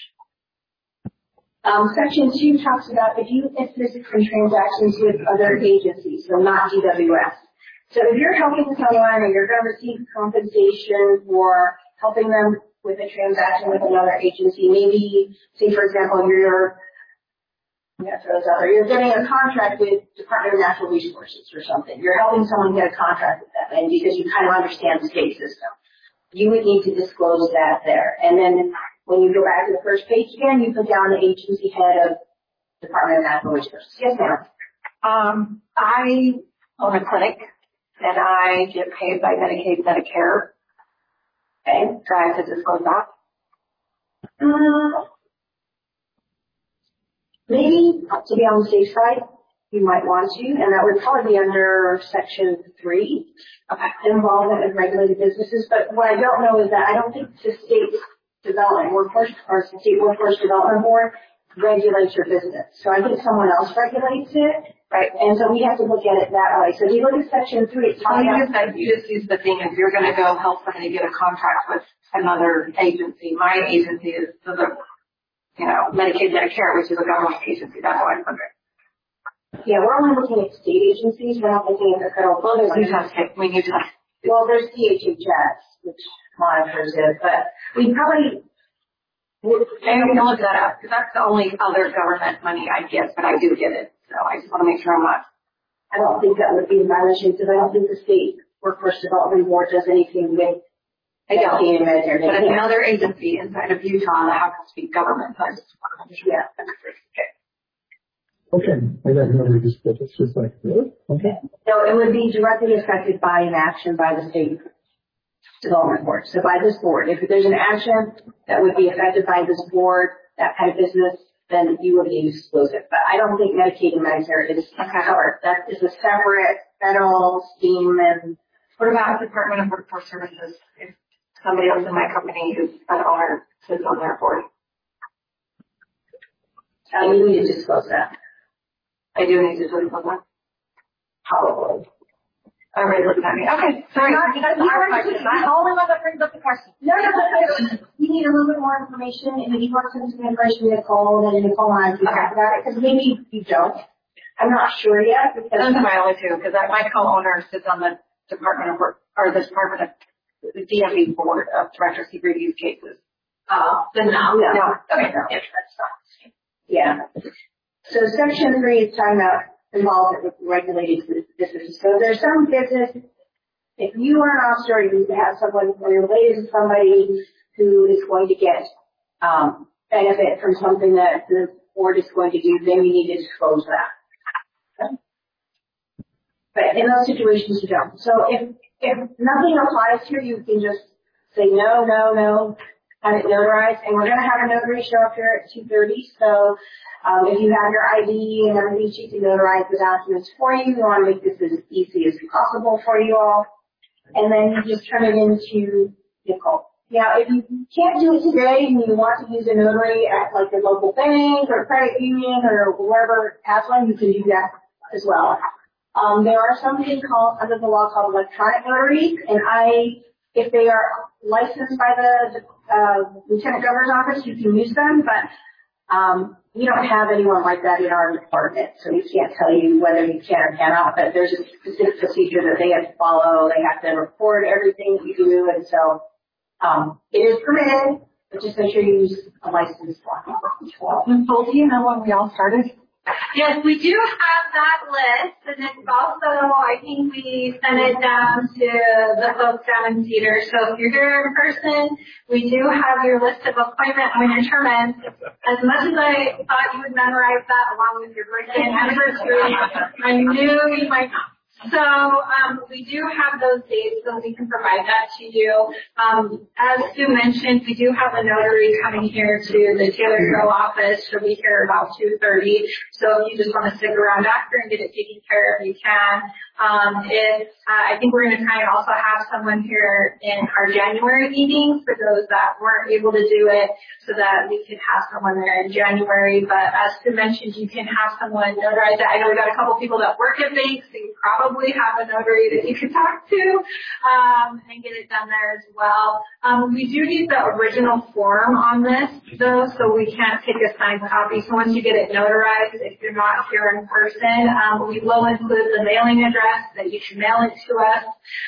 Um, section two talks about if you assist in transactions with other agencies, so not D W S. So if you're helping someone and you're going to receive compensation for helping them with a transaction with another agency, maybe, say for example, you're, yeah, throws out there, you're getting a contract with Department of Natural Resources or something. You're helping someone get a contract with them, and because you kind of understand the state system, you would need to disclose that there. And then when you go back to the first page again, you put down the agency head of Department of Natural Resources. Yes, ma'am. Um, I own a clinic, and I get paid by Medicaid, Medicare. Okay, do I have to disclose that? Uh, maybe, to be on the safe side, you might want to, and that would probably be under section three, okay, involvement with regulated businesses. But what I don't know is that I don't think the state development workforce or state workforce development board regulates your business. So I think someone else regulates it, right? And so we have to look at it that way. So if you look at section three, it's talking about. You just said, you just use the thing if you're going to go help somebody get a contract with another agency. My agency is the, you know, Medicaid, Medicare, which is a government agency. That's what I'm wondering. Yeah, we're only looking at state agencies. We're not looking at the federal. Well, there's Utah State. We need to. Well, there's C H H S, which monitors it, but we probably. And we can look that up because that's the only other government money I get, but I do get it. So I just want to make sure I'm not. I don't think that would be a violation because I don't think the state workforce development board does anything with. I don't. And Medicare, but it's another agency inside of Utah that happens to be government. So I just want to make sure. Yeah. Okay. Okay, I got another just it's just like this. Okay. So it would be directly affected by an action by the state development board. So by this board, if there's an action that would be affected by this board, that kind of business, then you would need to disclose it. But I don't think Medicaid and Medicare is covered. That is a separate federal scheme. And what about the Department of Workforce Services? If somebody else in my company who's an owner sits on their board, uh, you need to disclose that. I do need to disclose that. Probably. Everybody looking at me. Okay, sorry. Not, That's our question. I'm the only one that brings up the question. No, no, no. You need a little bit more information, and if you want to send some information to Nicole, then Nicole and I can talk about it, because maybe you don't. I'm not sure yet. Because Those are my only two, because my co-owner sits on the Department of Work, or the Department of the D M V Board of Directors who reviews cases. Uh, then no. No. No. Okay. No. Yeah. So section three is talking about involvement with regulated businesses. So there's some business, if you are an officer, you have someone or you're related to somebody who is going to get um, benefit from something that the board is going to do, then you need to disclose that. Okay? But in those situations, you don't. So if if nothing applies here, you can just say no, no, no, have it notarized. And we're going to have a notary show up here at two thirty. So um, if you have your I D and everything, she can notarize the documents for you. We want to make this as easy as possible for you all. And then you just turn it into Nicole. Now, if you can't do it today and you want to use a notary at like a local bank or credit union or wherever has one, you can do that as well. Um, there are some things called under the law called electronic notaries, and I, if they are licensed by the uh, Lieutenant Governor's office, you can use them. But um, we don't have anyone like that in our department, so we can't tell you whether you can or cannot. But there's a specific procedure that they have to follow. They have to record everything you do, and so. Um, it is permitted, but just make sure you use a licensed one. Nicole, do you know when we all started? Yes, we do have that list, and it's also, I think we sent it down to the folks down in Cedar. So if you're here in person, we do have your list of appointment when your term ends. As much as I thought you would memorize that along with your birthday and anniversary, I knew you might not. So um, we do have those dates, so we can provide that to you. Um, as Sue mentioned, we do have a notary coming here to the Taylorsville office. She'll be here about two thirty. So if you just want to stick around after and get it taken care of, you can. Um, if, uh, I think we're going to try and also have someone here in our January meeting for those that weren't able to do it, so that we could have someone there in January. But as Sue mentioned, you can have someone notarize it. I know we got a couple people that work at banks, so you probably have a notary that you can talk to um, and get it done there as well. Um, we do need the original form on this, though, so we can't take a signed copy. So once you get it notarized, if you're not here in person, um, we will include the mailing address that you can mail it to us,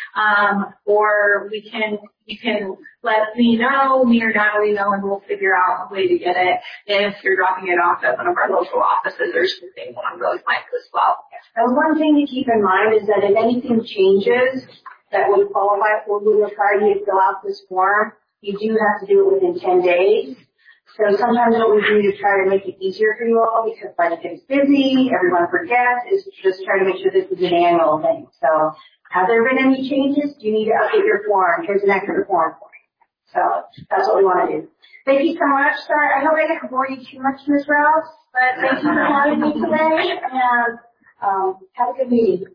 um, or we can, you can let me know, me or Natalie know, and we'll figure out a way to get it if you're dropping it off at one of our local offices or something along those lines as well. And one thing to keep in mind is that if anything changes that would qualify for, we require you to fill out this form. You do have to do it within ten days. So sometimes what we do to try to make it easier for you all, because life gets busy, everyone forgets, is just try to make sure this is an annual thing. So have there been any changes? Do you need to update your form? Here's an extra form for you. So that's what we want to do. Thank you so much. Sorry, I hope I didn't bore you too much, Miz Rouse, but thank you for having me today, and um, have a good meeting.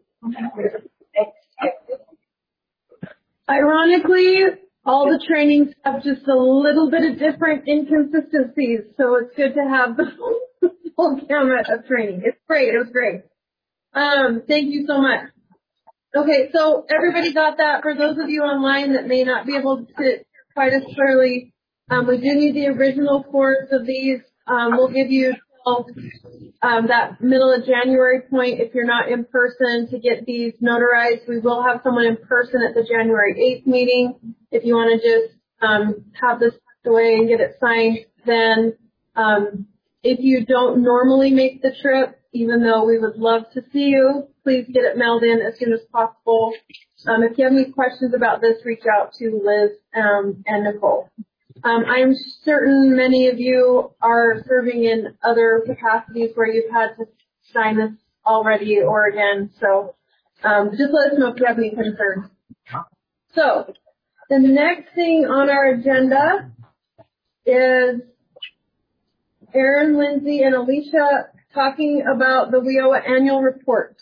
Ironically, all the trainings have just a little bit of different inconsistencies, so it's good to have the whole gamut of training. It's great. It was great. Um, thank you so much. Okay, so everybody got that. For those of you online that may not be able to sit quite as clearly, um, we do need the original forms of these. Um, we'll give you till um, that middle of January point if you're not in person to get these notarized. We will have someone in person at the January eighth meeting. If you want to just um, have this tucked away and get it signed, then um, if you don't normally make the trip, even though we would love to see you, please get it mailed in as soon as possible. Um, if you have any questions about this, reach out to Liz um, and Nicole. Um, I'm certain many of you are serving in other capacities where you've had to sign this already or again, so um, just let us know if you have any concerns. So the next thing on our agenda is Erin, Lindsay, and Alicia talking about the W I O A annual report.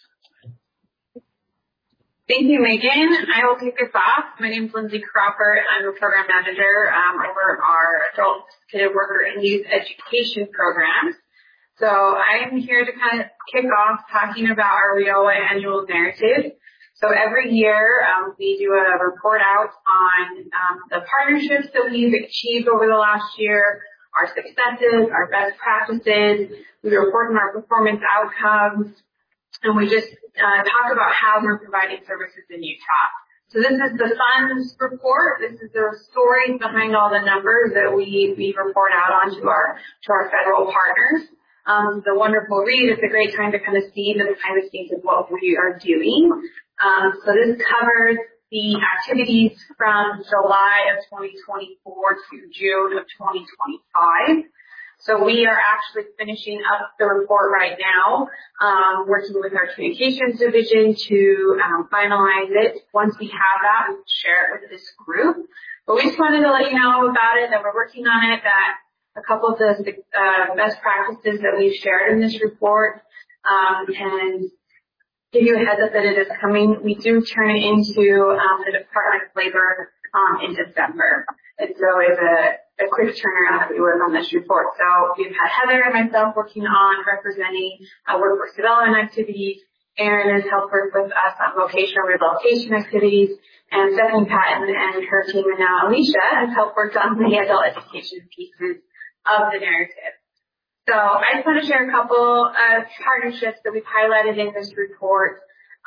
Thank you, Megan. I will kick us off. My name is Lindsay Crawford. I'm the program manager um, over our adult executive worker and youth education programs. So I am here to kind of kick off talking about our W I O A annual narrative. So every year um, we do a report out on um, the partnerships that we've achieved over the last year, our successes, our best practices. We report on our performance outcomes, and we just uh, talk about how we're providing services in Utah. So this is the funds report. This is the stories behind all the numbers that we, we report out on to our, to our federal partners. Um, the wonderful read. It's a great time to kind of see the behind the scenes of what we are doing. Um, so this covers the activities from July of twenty twenty-four to June of twenty twenty-five. So we are actually finishing up the report right now, um, working with our communications division to um, finalize it. Once we have that, we will share it with this group. But we just wanted to let you know about it, that we're working on it, that a couple of the uh, best practices that we've shared in this report, um, and give you a heads up that it is coming. We do turn it into um, the Department of Labor um, in December. And so it's a, a quick turnaround that we work on this report. So we've had Heather and myself working on representing uh, workforce development activities. Erin has helped work with us on vocational rehabilitation activities. And Stephanie Patton and her team, and now Alicia, has helped work on the adult education pieces of the narrative. So I just want to share a couple of partnerships that we've highlighted in this report.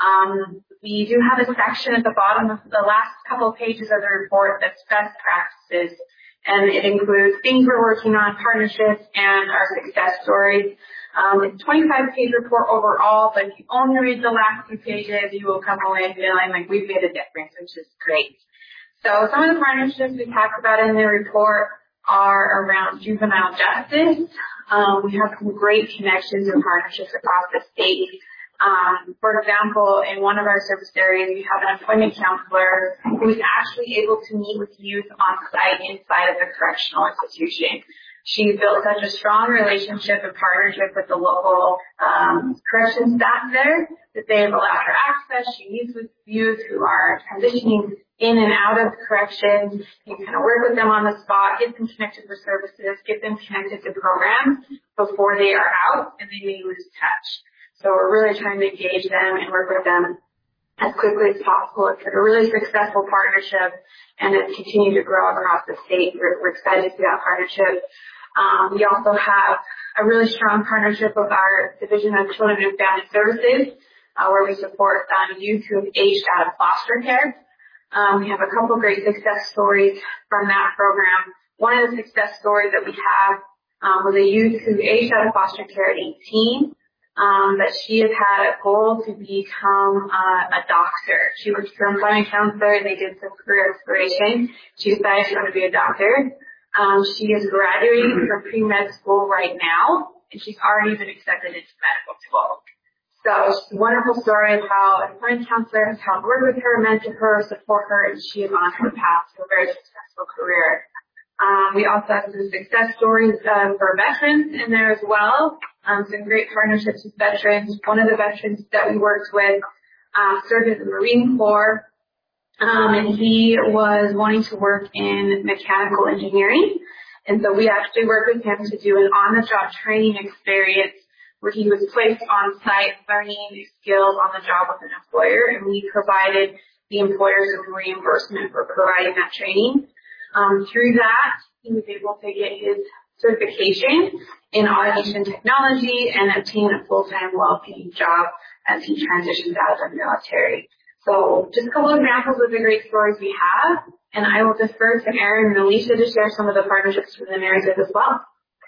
Um, we do have a section at the bottom of the last couple of pages of the report that's best practices, and it includes things we're working on, partnerships, and our success stories. Um, it's a twenty-five page report overall, but if you only read the last two pages, you will come away feeling like we've made a difference, which is great. So some of the partnerships we talked about in the report are around juvenile justice. Um, we have some great connections and partnerships across the state. Um, for example, in one of our service areas, we have an employment counselor who is actually able to meet with youth on site inside of the correctional institution. She's built such a strong relationship and partnership with the local um, corrections staff there that they've allowed her access. She meets with youth who are transitioning in and out of corrections. You can kind of work with them on the spot, get them connected with services, get them connected to programs before they are out and they may lose touch. So we're really trying to engage them and work with them as quickly as possible. It's a really successful partnership, and it's continued to grow across the state. We're, we're excited to see that partnership. Um, we also have a really strong partnership with our Division of Children and Family Services, uh, where we support um, youth who have aged out of foster care. Um, we have a couple of great success stories from that program. One of the success stories that we have um, was a youth who aged out of foster care at eighteen. Um, that she has had a goal to become uh, a doctor. She worked for an employment counselor. They did some career exploration. She decided she wanted to be a doctor. Um, she is graduating from pre-med school right now, and she's already been accepted into medical school. So it's a wonderful story of how an employment counselor has helped work with her, mentor her, support her, and she is on her path to a very successful career. Um, we also have some success stories uh, for veterans in there as well. Um, some great partnerships with veterans. One of the veterans that we worked with uh, served in the Marine Corps, um, and he was wanting to work in mechanical engineering. And so we actually worked with him to do an on-the-job training experience where he was placed on site learning new skills on the job with an employer, and we provided the employers with reimbursement for providing that training. Um, through that, he was able to get his certification in automation technology and obtain a full-time, well-paid job as he transitions out of the military. So just a couple of examples of the great stories we have, and I will defer to Erin and Alicia to share some of the partnerships from the narrative as well.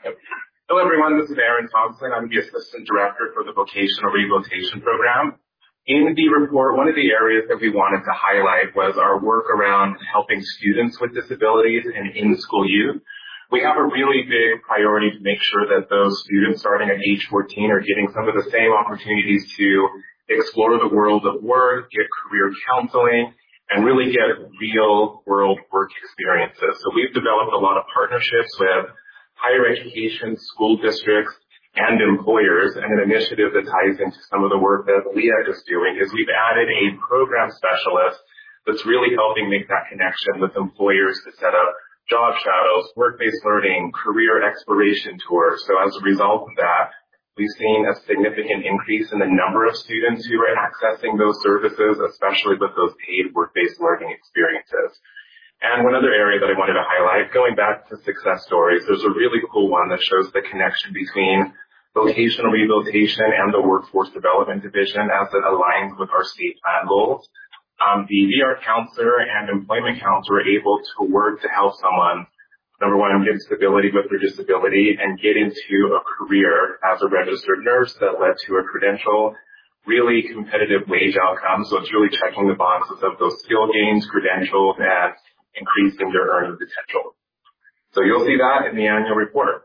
Hello, everyone. This is Erin Thompson. I'm the Assistant Director for the Vocational Rehabilitation Program. In the report, one of the areas that we wanted to highlight was our work around helping students with disabilities and in-school youth. We have a really big priority to make sure that those students starting at age fourteen are getting some of the same opportunities to explore the world of work, get career counseling, and really get real-world work experiences. So we've developed a lot of partnerships with higher education, school districts, and employers. And an initiative that ties into some of the work that Leah is doing is we've added a program specialist that's really helping make that connection with employers to set up job shadows, work-based learning, career exploration tours. So as a result of that, we've seen a significant increase in the number of students who are accessing those services, especially with those paid work-based learning experiences. And one other area that I wanted to highlight, going back to success stories, there's a really cool one that shows the connection between vocational rehabilitation and the workforce development division as it aligns with our state plan goals. Um, the V R counselor and employment counselor are able to work to help someone, number one, get stability with their disability and get into a career as a registered nurse that led to a credential, really competitive wage outcomes. So it's really checking the boxes of those skill gains, credentials, and increasing their earning potential. So you'll see that in the annual report.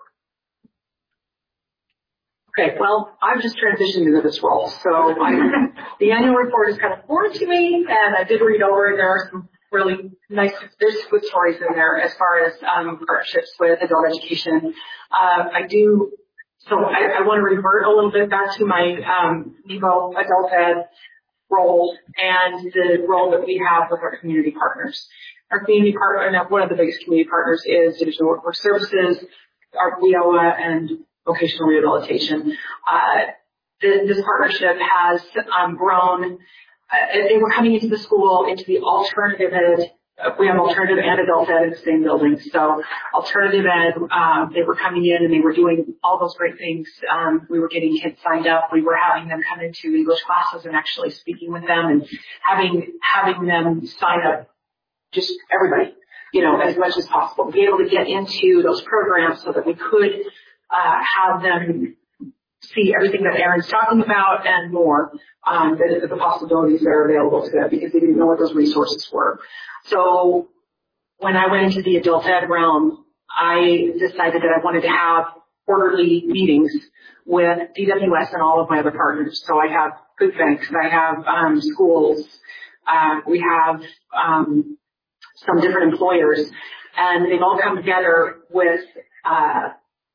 Okay, well, I've just transitioned into this role, so I, the annual report is kind of foreign to me, and I did read over, and there are some really nice, there's good stories in there as far as um, partnerships with adult education. Uh, I do, so I, I want to revert a little bit back to my um, NEVO adult ed role and the role that we have with our community partners. Our community partner, one of the biggest community partners is Division of Workforce Services, our V O A, and vocational rehabilitation. Uh, the, this partnership has um, grown. Uh, they were coming into the school, into the alternative ed. Uh, we have alternative and adult ed in the same building. So alternative ed, um, they were coming in and they were doing all those great things. Um, we were getting kids signed up. We were having them come into English classes and actually speaking with them and having having them sign up, just everybody, you know, as much as possible, be able to get into those programs so that we could Uh, have them see everything that Erin's talking about and more, um, the, the possibilities that are available to them because they didn't know what those resources were. So when I went into the adult ed realm, I decided that I wanted to have quarterly meetings with D W S and all of my other partners. So I have food banks, I have um, schools, uh, we have um, some different employers, and they've all come together with uh,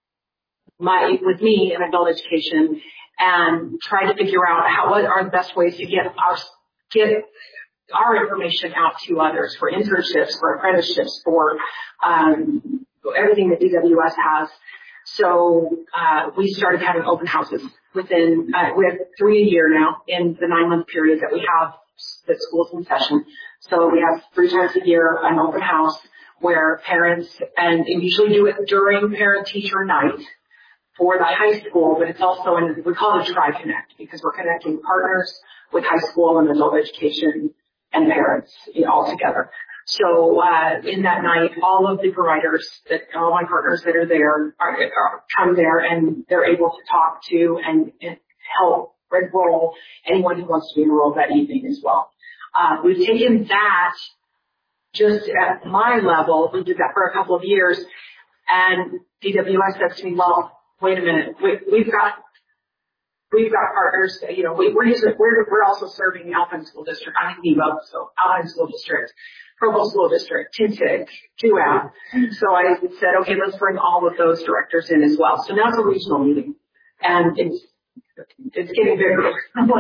my, with me in adult education and try to figure out how, what are the best ways to get our, get our information out to others for internships, for apprenticeships, for, um, everything that D W S has. So, uh, we started having open houses within, uh, we have three a year now in the nine month period that we have the schools in session. So we have three times a year an open house where parents, and we usually do it during parent teacher night for the high school, but it's also in, we call it a Tri-Connect because we're connecting partners with high school and adult education and parents, you know, all together. So, uh, in that night, all of the providers that, all my partners that are there are, are come there and they're able to talk to and, and help enroll anyone who wants to be enrolled that evening as well. Uh, we've taken that just at my level. We did that for a couple of years and D W S said to me, well, wait a minute, we, we've got, we've got partners, you know, we, we're using, we're, we're also serving Alpine School District. I'm in NEVO, so Alpine School District, Provo School District, Tintic, Q A P. So I said, okay, let's bring all of those directors in as well. So now it's a regional meeting and it's, it's getting bigger.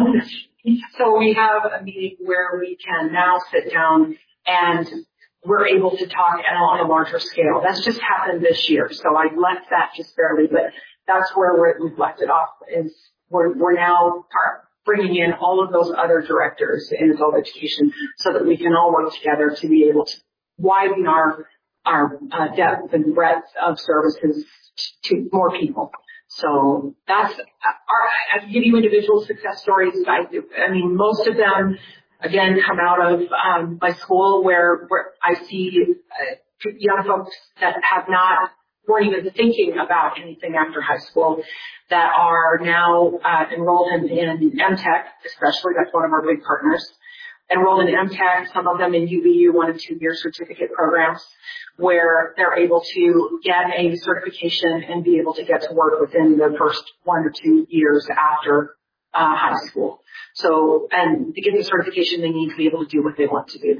So we have a meeting where we can now sit down and we're able to talk on a larger scale. That's just happened this year. So I left that just barely, but that's where we're, we've left it off is we're, we're now part, bringing in all of those other directors in adult education so that we can all work together to be able to widen our, our uh, depth and breadth of services to more people. So that's our, I can give you individual success stories. I, I mean, most of them, again, come out of um, my school where, where I see uh, young folks that have not, weren't even thinking about anything after high school that are now uh, enrolled in, in M Tech, especially. That's one of our big partners. Enrolled in M Tech, some of them in U V U, one and two year certificate programs where they're able to get a certification and be able to get to work within the first one or two years after uh, high school. So, and to get the certification, they need to be able to do what they want to do.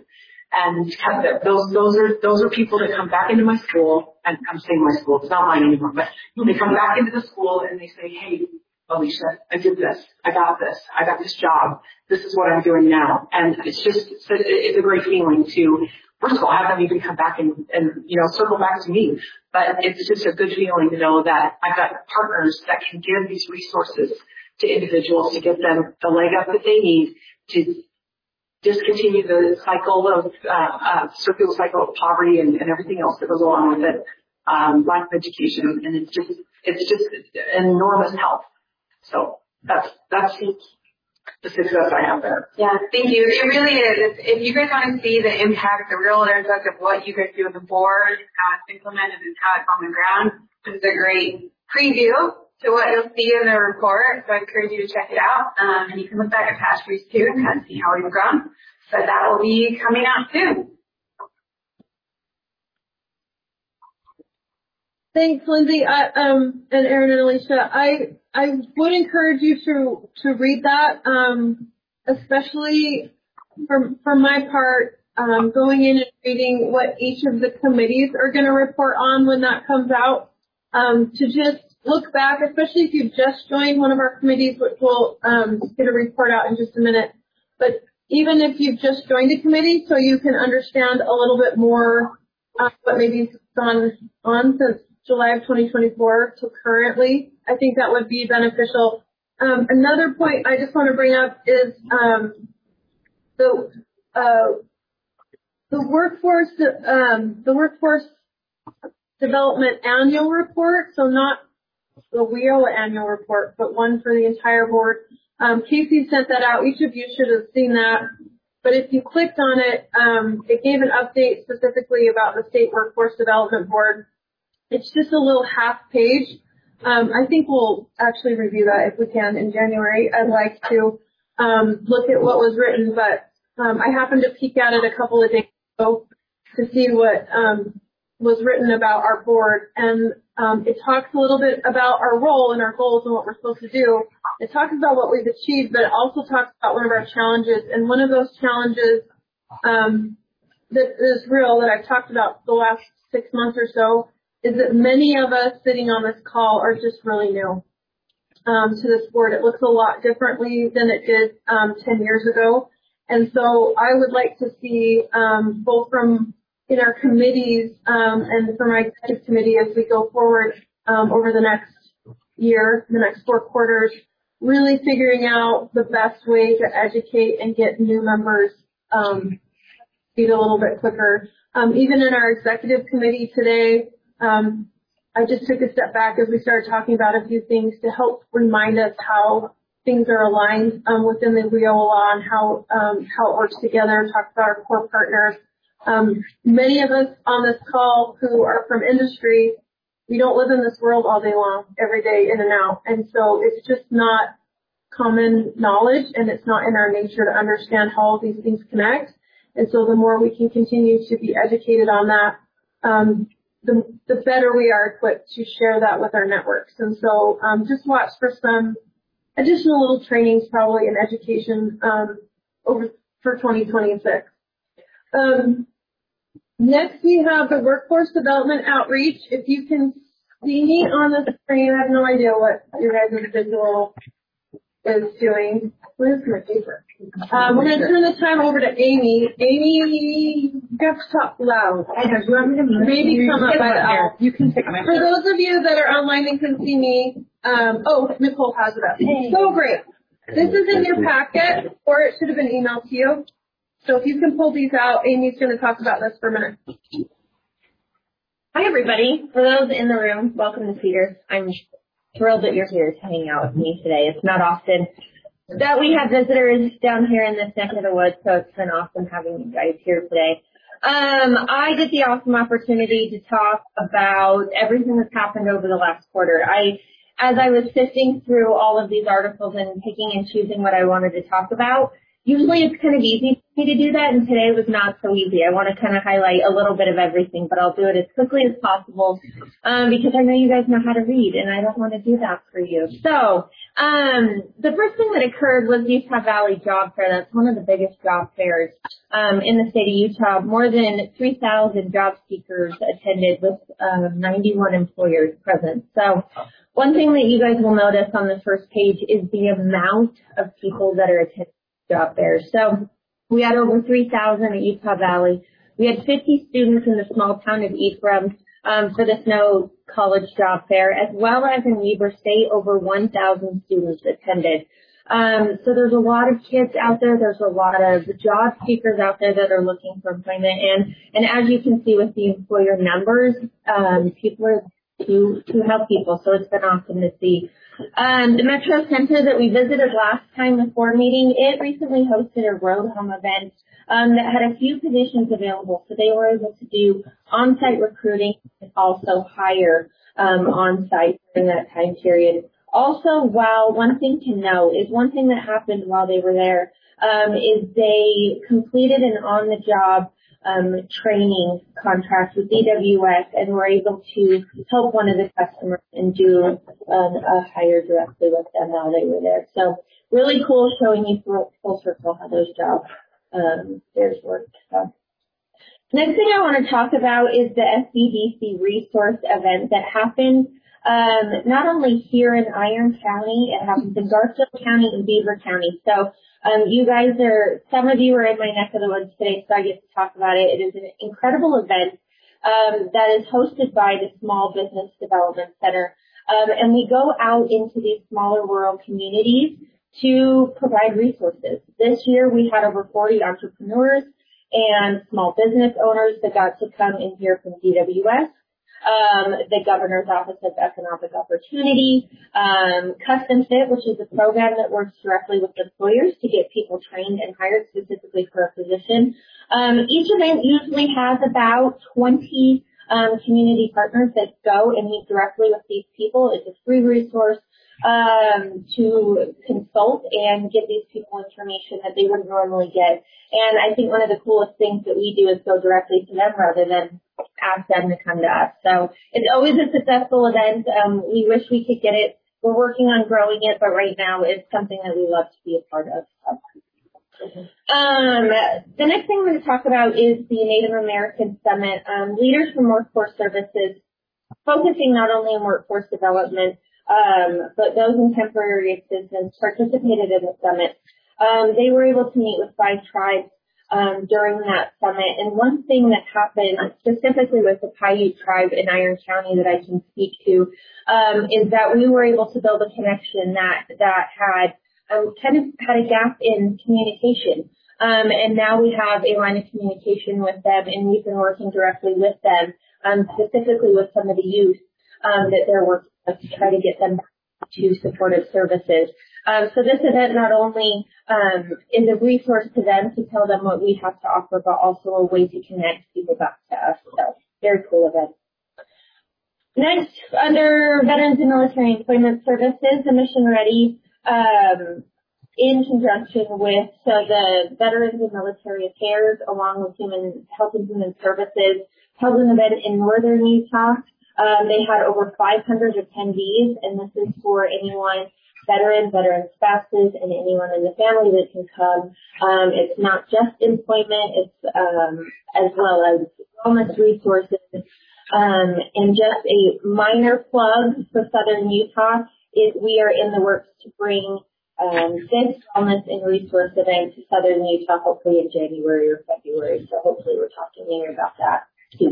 And kept it. Those, those are, those are people that come back into my school, and I'm saying my school, it's not mine anymore, but they come back into the school and they say, hey, Alicia, I did this, I got this, I got this job, this is what I'm doing now. And it's just, it's a, it's a great feeling to, first of all, have them even come back and, and, you know, circle back to me. But it's just a good feeling to know that I've got partners that can give these resources to individuals to give them the leg up that they need to discontinue the cycle of, uh, uh, circular cycle of poverty and, and everything else that goes along with it, um, lack of education. And it's just, it's just an enormous help. So that's, that's the success I have there. Yeah, thank you. It really is. If, if you guys want to see the impact, the real impact of what you guys do with the board, how it's implemented and how it's on the ground, this is a great preview to what you'll see in the report. So I encourage you to check it out. Um, and you can look back at past years too and kind of see how we've grown. But that will be coming out soon. Thanks, Lindsay. I, um, and Aaron and Alicia. I I would encourage you to to read that, um, especially for for my part, um, going in and reading what each of the committees are going to report on when that comes out. Um, to just look back, especially if you've just joined one of our committees, which we'll um, get a report out in just a minute. But even if you've just joined a committee, so you can understand a little bit more uh, what maybe has gone on since July of twenty twenty-four to currently, I think that would be beneficial. Um, another point I just want to bring up is um, the uh, the workforce um, the workforce development annual report. So not the W E O A annual report, but one for the entire board. Um, Casey sent that out. Each of you should have seen that. But if you clicked on it, um, it gave an update specifically about the State Workforce Development Board. It's just a little half page. Um, I think we'll actually review that if we can in January. I'd like to um, look at what was written, but um, I happened to peek at it a couple of days ago to see what um, was written about our board. And um, it talks a little bit about our role and our goals and what we're supposed to do. It talks about what we've achieved, but it also talks about one of our challenges. And one of those challenges um, that is real that I've talked about the last six months or so is that many of us sitting on this call are just really new um, to this board. It looks a lot differently than it did um, ten years ago. And so I would like to see um, both from in our committees um, and from my executive committee as we go forward um, over the next year, the next four quarters, really figuring out the best way to educate and get new members um, speed a little bit quicker. Um, even in our executive committee today, Um, I just took a step back as we started talking about a few things to help remind us how things are aligned um, within the W E O A law and how um, how it works together. Talk about our core partners. Um, many of us on this call who are from industry, we don't live in this world all day long, every day in and out, and so it's just not common knowledge, and it's not in our nature to understand how all these things connect. And so the more we can continue to be educated on that, um, The, the better we are equipped to share that with our networks. And so um, just watch for some additional little trainings probably in education um, over for twenty twenty-six. Um, next we have the workforce development outreach. If you can see me on the screen, I have no idea what your guys' visual is doing. Where's my paper? Um, we're going to turn the time over to Amy. Amy, you have to talk loud. I know. You want me to maybe come up by the hour? You can take my For those of you that are online and can see me, um, oh, Nicole has it up. Hey. So great. This is in your packet, or it should have been emailed to you. So if you can pull these out, Amy's going to talk about this for a minute. Hi, everybody. For those in the room, welcome to Cedars. I'm thrilled that you're here to hang out with me today. It's not often that we have visitors down here in this neck of the woods, so it's been awesome having you guys here today. Um, I get the awesome opportunity to talk about everything that's happened over the last quarter. I, as I was sifting through all of these articles and picking and choosing what I wanted to talk about, usually it's kind of easy for me to do that, and today was not so easy. I want to kind of highlight a little bit of everything, but I'll do it as quickly as possible um, because I know you guys know how to read, and I don't want to do that for you. So um, the first thing that occurred was Utah Valley Job Fair. That's one of the biggest job fairs um, in the state of Utah. More than three thousand job seekers attended with um, ninety-one employers present. So one thing that you guys will notice on the first page is the amount of people that are attending job fairs. So we had over three thousand at Utah Valley. We had fifty students in the small town of Ephraim um, for the Snow College Job Fair, as well as in Weber State, over one thousand students attended. Um, so there's a lot of kids out there. There's a lot of job seekers out there that are looking for employment. And, and as you can see with the employer numbers, um, people are to, to help people. So it's been awesome to see. Um, the Metro Center that we visited last time before meeting, it recently hosted a road home event um, that had a few positions available. So they were able to do on-site recruiting and also hire um, on-site during that time period. Also, while one thing to know is one thing that happened while they were there um, is they completed an on-the-job um, training contract with D W S and were able to help one of the customers and do um, a hire directly with them while they were there. So really cool, showing you full, full circle how those job um, fairs work. So next thing I want to talk about is the S B D C resource event that happened um, not only here in Iron County, it happens in Garfield County and Beaver County. So Um, you guys are, some of you are in my neck of the woods today, so I get to talk about it. It is an incredible event um, that is hosted by the Small Business Development Center. Um, and we go out into these smaller rural communities to provide resources. This year we had over forty entrepreneurs and small business owners that got to come and hear from D W S. Um, the Governor's Office of Economic Opportunity, um, Custom Fit, which is a program that works directly with employers to get people trained and hired specifically for a position. Um, each event usually has about twenty um, community partners that go and meet directly with these people. It's a free resource um, to consult and give these people information that they wouldn't normally get. And I think one of the coolest things that we do is go directly to them rather than ask them to come to us. So it's always a successful event. Um, we wish we could get it. We're working on growing it, but right now it's something that we love to be a part of. Um, the next thing I'm going to talk about is the Native American Summit. Um, leaders from Workforce Services, focusing not only on workforce development, um, but those in temporary assistance participated in the summit. Um, they were able to meet with five tribes Um, during that summit. And one thing that happened specifically with the Paiute tribe in Iron County that I can speak to um, is that we were able to build a connection that that had um, kind of had a gap in communication. Um, and now we have a line of communication with them, and we've been working directly with them, um, specifically with some of the youth um, that they're working with to try to get them to supportive services. Um, so this event not only um, is a resource to them to tell them what we have to offer, but also a way to connect people back to us. So very cool event. Next, under Veterans and Military Employment Services, the Mission Ready, um, in conjunction with so the Veterans and Military Affairs, along with Human Health and Human Services, held an event in northern Utah. Um, they had over five hundred attendees, and this is for anyone, veterans, veteran spouses, and anyone in the family that can come. Um, it's not just employment, it's um, as well as wellness resources. Um, and just a minor plug for Southern Utah is we are in the works to bring um, this wellness and resource event to Southern Utah, hopefully in January or February. So hopefully we're talking later about that too.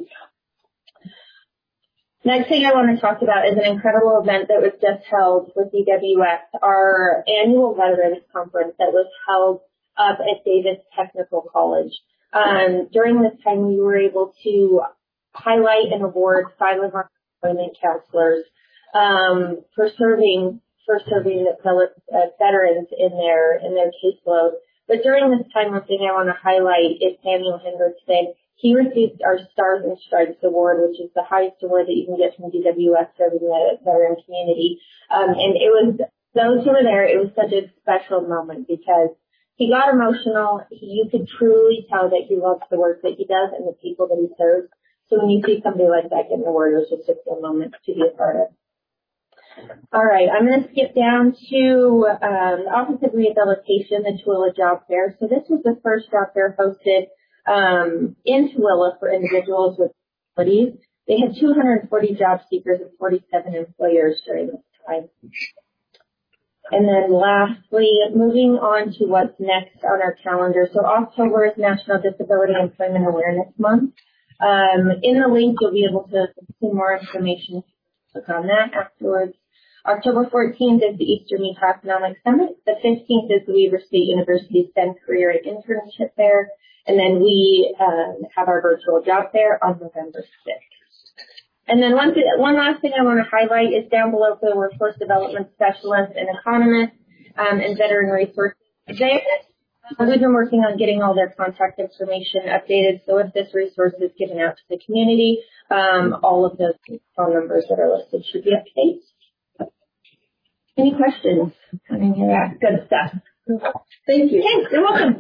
Next thing I want to talk about is an incredible event that was just held with D W S, our annual Veterans Conference that was held up at Davis Technical College. Um, during this time, we were able to highlight and award five of our employment counselors um, for serving for serving the uh, veterans in their in their caseload. But during this time, one thing I want to highlight is Samuel Hendrickson. He received our Stars and Stripes Award, which is the highest award that you can get from D W S serving the veteran community. Um, and it was, those who were there, it was such a special moment because he got emotional. He, you could truly tell that he loves the work that he does and the people that he serves. So when you see somebody like that get an award, it was just a cool moment to be a part of. All right, I'm going to skip down to um, the Office of Rehabilitation, the Tooele Job Fair. So this was the first job fair hosted um, in Tooele for individuals with disabilities. They had two hundred forty job seekers and forty-seven employers during this time. And then lastly, moving on to what's next on our calendar. So October is National Disability Employment Awareness Month. Um, in the link, you'll be able to see more information. Click on that afterwards. October fourteenth is the Eastern Utah Economic Summit. The fifteenth is the Weber State University STEM Career and Internship Fair. And then we um, have our virtual job fair on November sixth. And then one, th- one last thing I want to highlight is down below for the Workforce Development Specialist and Economist um, and Veteran Resources. They, uh, we've been working on getting all their contact information updated. So if this resource is given out to the community, um, all of those phone numbers that are listed should be up to date. Any questions? Yeah, good stuff. Thank you. Thanks. You're welcome.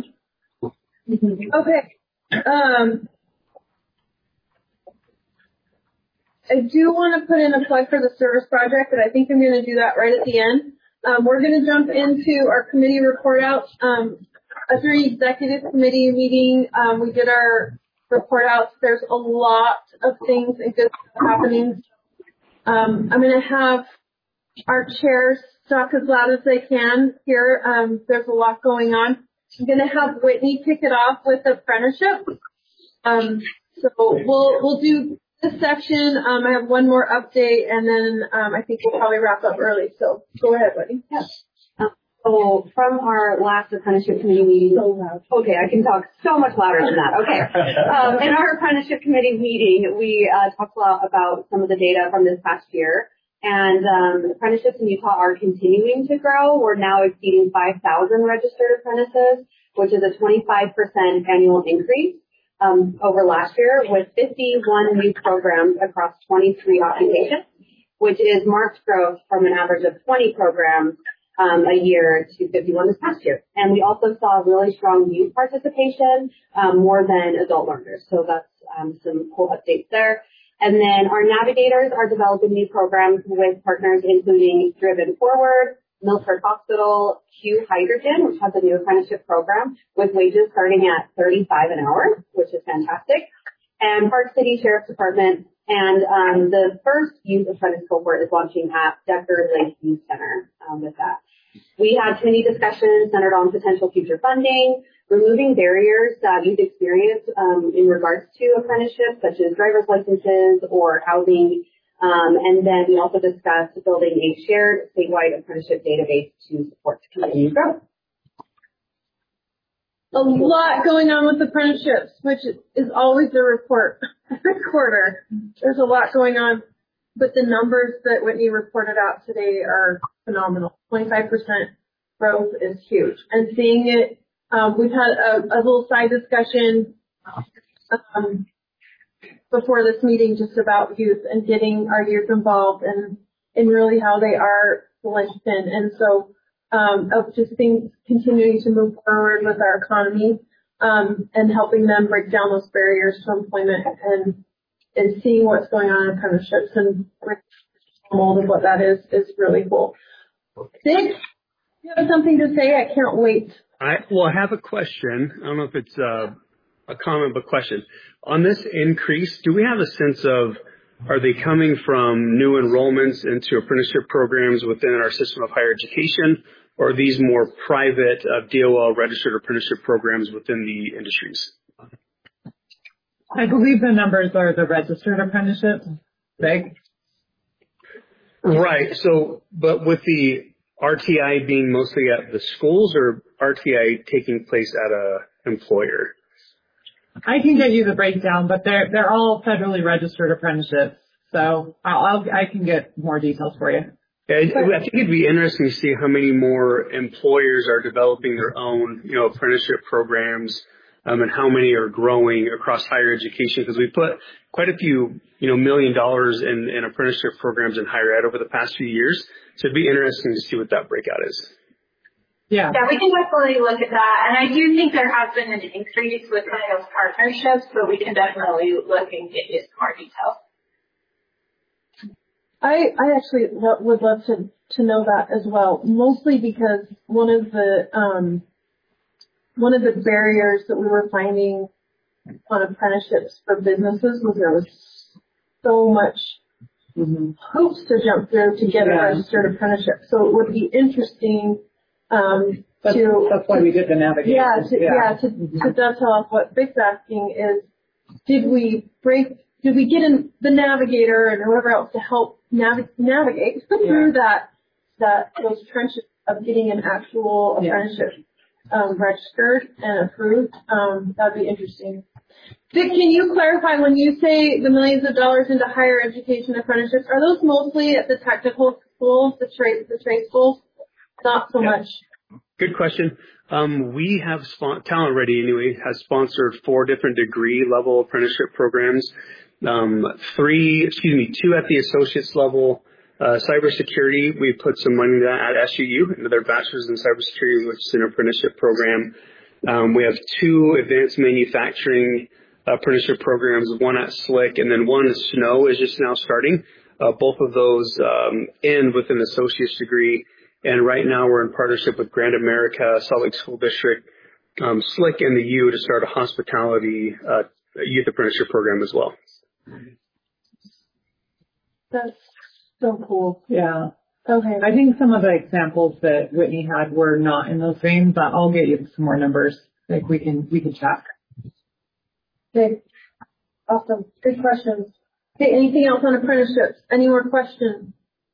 Okay. Um, I do want to put in a plug for the service project, but I think I'm going to do that right at the end. Um, we're going to jump into our committee report outs. Um, after the executive committee meeting, um, we did our report outs. There's a lot of things and good stuff happening. Um, I'm going to have our chairs talk as loud as they can here. Um, there's a lot going on. I'm going to have Whitney kick it off with apprenticeship. Um, so we'll we'll do this section. Um, I have one more update, and then um, I think we'll probably wrap up early. So go ahead, Whitney. Yes. Um, so from our last apprenticeship committee meeting, so loud. Okay, I can talk so much louder than that. Okay. Um, in our apprenticeship committee meeting, we uh, talked a lot about some of the data from this past year. And um, apprenticeships in Utah are continuing to grow. We're now exceeding five thousand registered apprentices, which is a twenty-five percent annual increase um, over last year, with fifty-one new programs across twenty-three occupations, which is marked growth from an average of twenty programs um, a year to fifty-one this past year. And we also saw really strong youth participation, um, more than adult learners. So that's um, some cool updates there. And then our navigators are developing new programs with partners including Driven Forward, Milford Hospital, Q Hydrogen, which has a new apprenticeship program with wages starting at thirty-five dollars an hour, which is fantastic, and Park City Sheriff's Department. And um, the first youth apprentice cohort is launching at Decker Lake Youth Center um, with that. We had committee discussions centered on potential future funding, removing barriers that youth experience um, in regards to apprenticeships, such as driver's licenses or housing. Um, and then we also discussed building a shared statewide apprenticeship database to support continued growth. A lot going on with apprenticeships, which is always a report every quarter. There's a lot going on, but the numbers that Whitney reported out today are phenomenal. twenty-five percent growth is huge. And seeing it, um, we've had a, a little side discussion um, before this meeting just about youth and getting our youth involved and, and really how they are the linchpin. And so um, of just things continuing to move forward with our economy um, and helping them break down those barriers to employment and and seeing what's going on in apprenticeships and mold of what that is is really cool. Dick, you have something to say? I can't wait. I well, I have a question. I don't know if it's uh, a comment, but question. On this increase, do we have a sense of, are they coming from new enrollments into apprenticeship programs within our system of higher education, or are these more private uh, D O L registered apprenticeship programs within the industries? I believe the numbers are the registered apprenticeships. Big. Right. So, but with the R T I being mostly at the schools, or R T I taking place at a employer? I can get you the breakdown, but they're they're all federally registered apprenticeships. So I'll, I'll I can get more details for you. Yeah, I think it'd be interesting to see how many more employers are developing their own, you know, apprenticeship programs, um, and how many are growing across higher education. Because we put quite a few, you know, million dollars in, in apprenticeship programs in higher ed over the past few years. So it'd be interesting to see what that breakout is. Yeah. Yeah, we can definitely look at that. And I do think there has been an increase with some of those partnerships, but we can definitely look and get you some more details. I, I actually lo- would love to, to know that as well, mostly because one of the, um, one of the barriers that we were finding on apprenticeships for businesses was there was so much mm-hmm. hoops to jump through to get yeah. a registered apprenticeship. So it would be interesting, um, that's, to, that's why we did the navigation. Yeah, to, yeah. yeah to, mm-hmm. to dovetail off what Vic's asking is, did we break, did we get in the navigator and whoever else to help nav- navigate through yeah. that, that, those trenches of getting an actual apprenticeship, yeah. um, registered and approved? Um, that'd be interesting. Vic, can you clarify when you say the millions of dollars into higher education apprenticeships, are those mostly at the technical schools, the trade, the trade schools? Not so yeah. much. Good question. Um, we have spon- Talent Ready anyway has sponsored four different degree level apprenticeship programs. Um, three, excuse me, two at the associate's level. Uh, cybersecurity, we put some money into that at S U U into their bachelor's in cybersecurity, which is an apprenticeship program. Um, we have two advanced manufacturing apprenticeship programs, one at Slick and then one at Snow is just now starting. Uh, both of those um, end with an associate's degree. And right now we're in partnership with Grand America, Salt Lake School District, um, Slick, and the U to start a hospitality uh, youth apprenticeship program as well. That's so cool. Yeah. Okay. I think some of the examples that Whitney had were not in those veins, but I'll get you some more numbers. Like we can, we can check. Okay. Awesome. Good questions. Okay. Anything else on apprenticeships? Any more questions?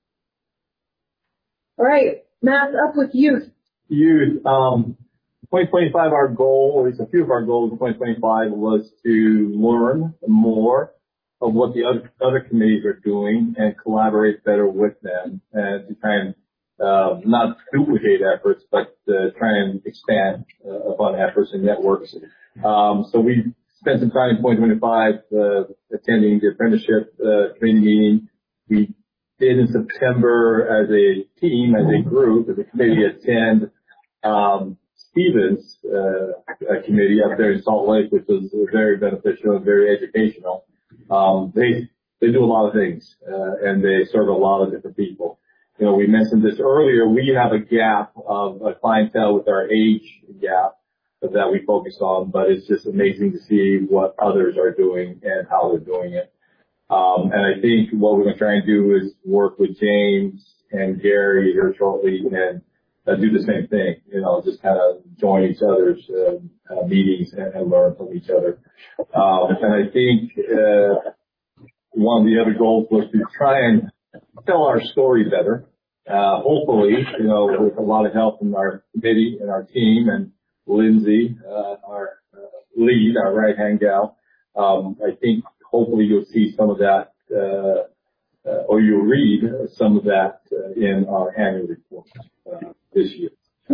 All right. Matt, up with youth. Youth. Um, twenty twenty-five, our goal, or at least a few of our goals in twenty twenty-five was to learn more of what the other, other committees are doing and collaborate better with them and to try and uh, not duplicate efforts, but uh, try and expand uh, upon efforts and networks. Um, so we spent some time in twenty twenty-five uh, attending the apprenticeship uh, training meeting. We did in September as a team, as a group, as a committee, attend um, Stevens uh, a committee up there in Salt Lake, which was very beneficial and very educational. Um, they they do a lot of things, uh, and they serve a lot of different people. You know, we mentioned this earlier. We have a gap of a clientele with our age gap that we focus on, but it's just amazing to see what others are doing and how they're doing it. Um, and I think what we're going to try and do is work with James and Gary here shortly and uh, do the same thing. You know, just kind of join each other's uh, uh, meetings and, and learn from each other. Um, and I think uh, one of the other goals was to try and tell our story better. Uh, hopefully, you know, with a lot of help from our committee and our team and Lindsay, uh, our uh, lead, our right-hand gal. Um, I think hopefully you'll see some of that, uh, uh, or you'll read some of that uh, in our annual report uh, this year.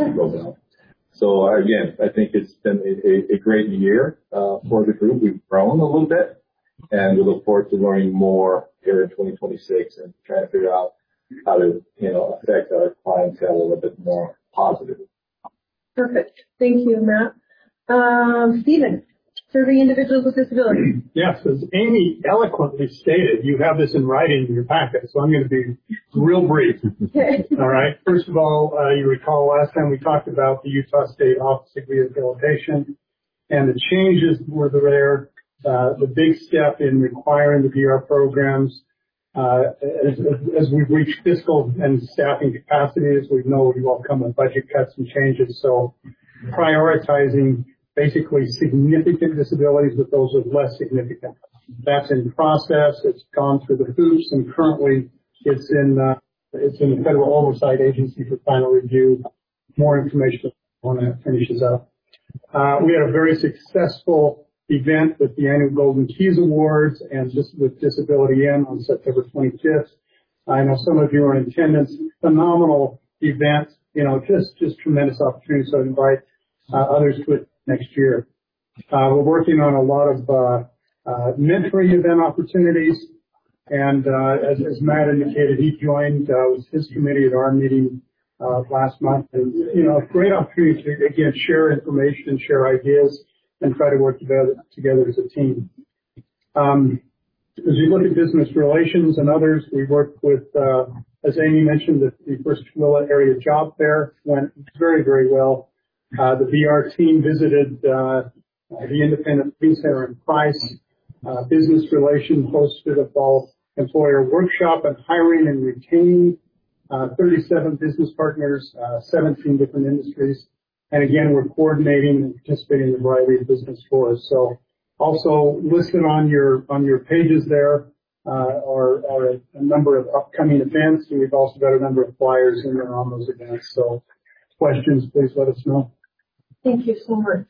So uh, again, I think it's been a, a great year uh, for the group. We've grown a little bit, and we look forward to learning more here in twenty twenty-six and trying to figure out how to, you know, affect our clientele a little bit more positively. Perfect. Thank you, Matt. Um, Stephen, serving individuals with disabilities. Yes, as Amy eloquently stated, you have this in writing in your packet, so I'm going to be real brief. All right. First of all, uh, you recall last time we talked about the Utah State Office of Rehabilitation and the changes were there, uh, the big step in requiring the V R programs. Uh, as, as we've reached fiscal and staffing capacities, we know we've all come with budget cuts and changes, so prioritizing basically significant disabilities with those with less significant. That's in process. It's gone through the hoops, and currently it's in uh, it's in the Federal Oversight Agency for final review. More information when that finishes up. Uh, we had a very successful event with the annual Golden Keys Awards and just with Disability In on September twenty-fifth. I know some of you are in attendance. Phenomenal event. You know, just just tremendous opportunity. So I invite uh, others to it next year. Uh, we're working on a lot of uh, uh, mentoring event opportunities, and uh, as, as Matt indicated, he joined uh, with his committee at our meeting uh, last month. And, you know, a great opportunity to, again, share information, share ideas, and try to work together, together as a team. Um, as we look at business relations and others, we worked with, uh, as Amy mentioned, the, the first Tooele area job fair went very, very well. Uh, the V R team visited uh, the Independent Food Center in Price. Uh, business relations hosted a fall employer workshop on hiring and retaining uh, thirty-seven business partners, uh, seventeen different industries. And again, we're coordinating and participating in a variety of business forums. So also listed on your on your pages there uh, are, are a, a number of upcoming events, and we've also got a number of flyers in there on those events. So questions, please let us know. Thank you so much.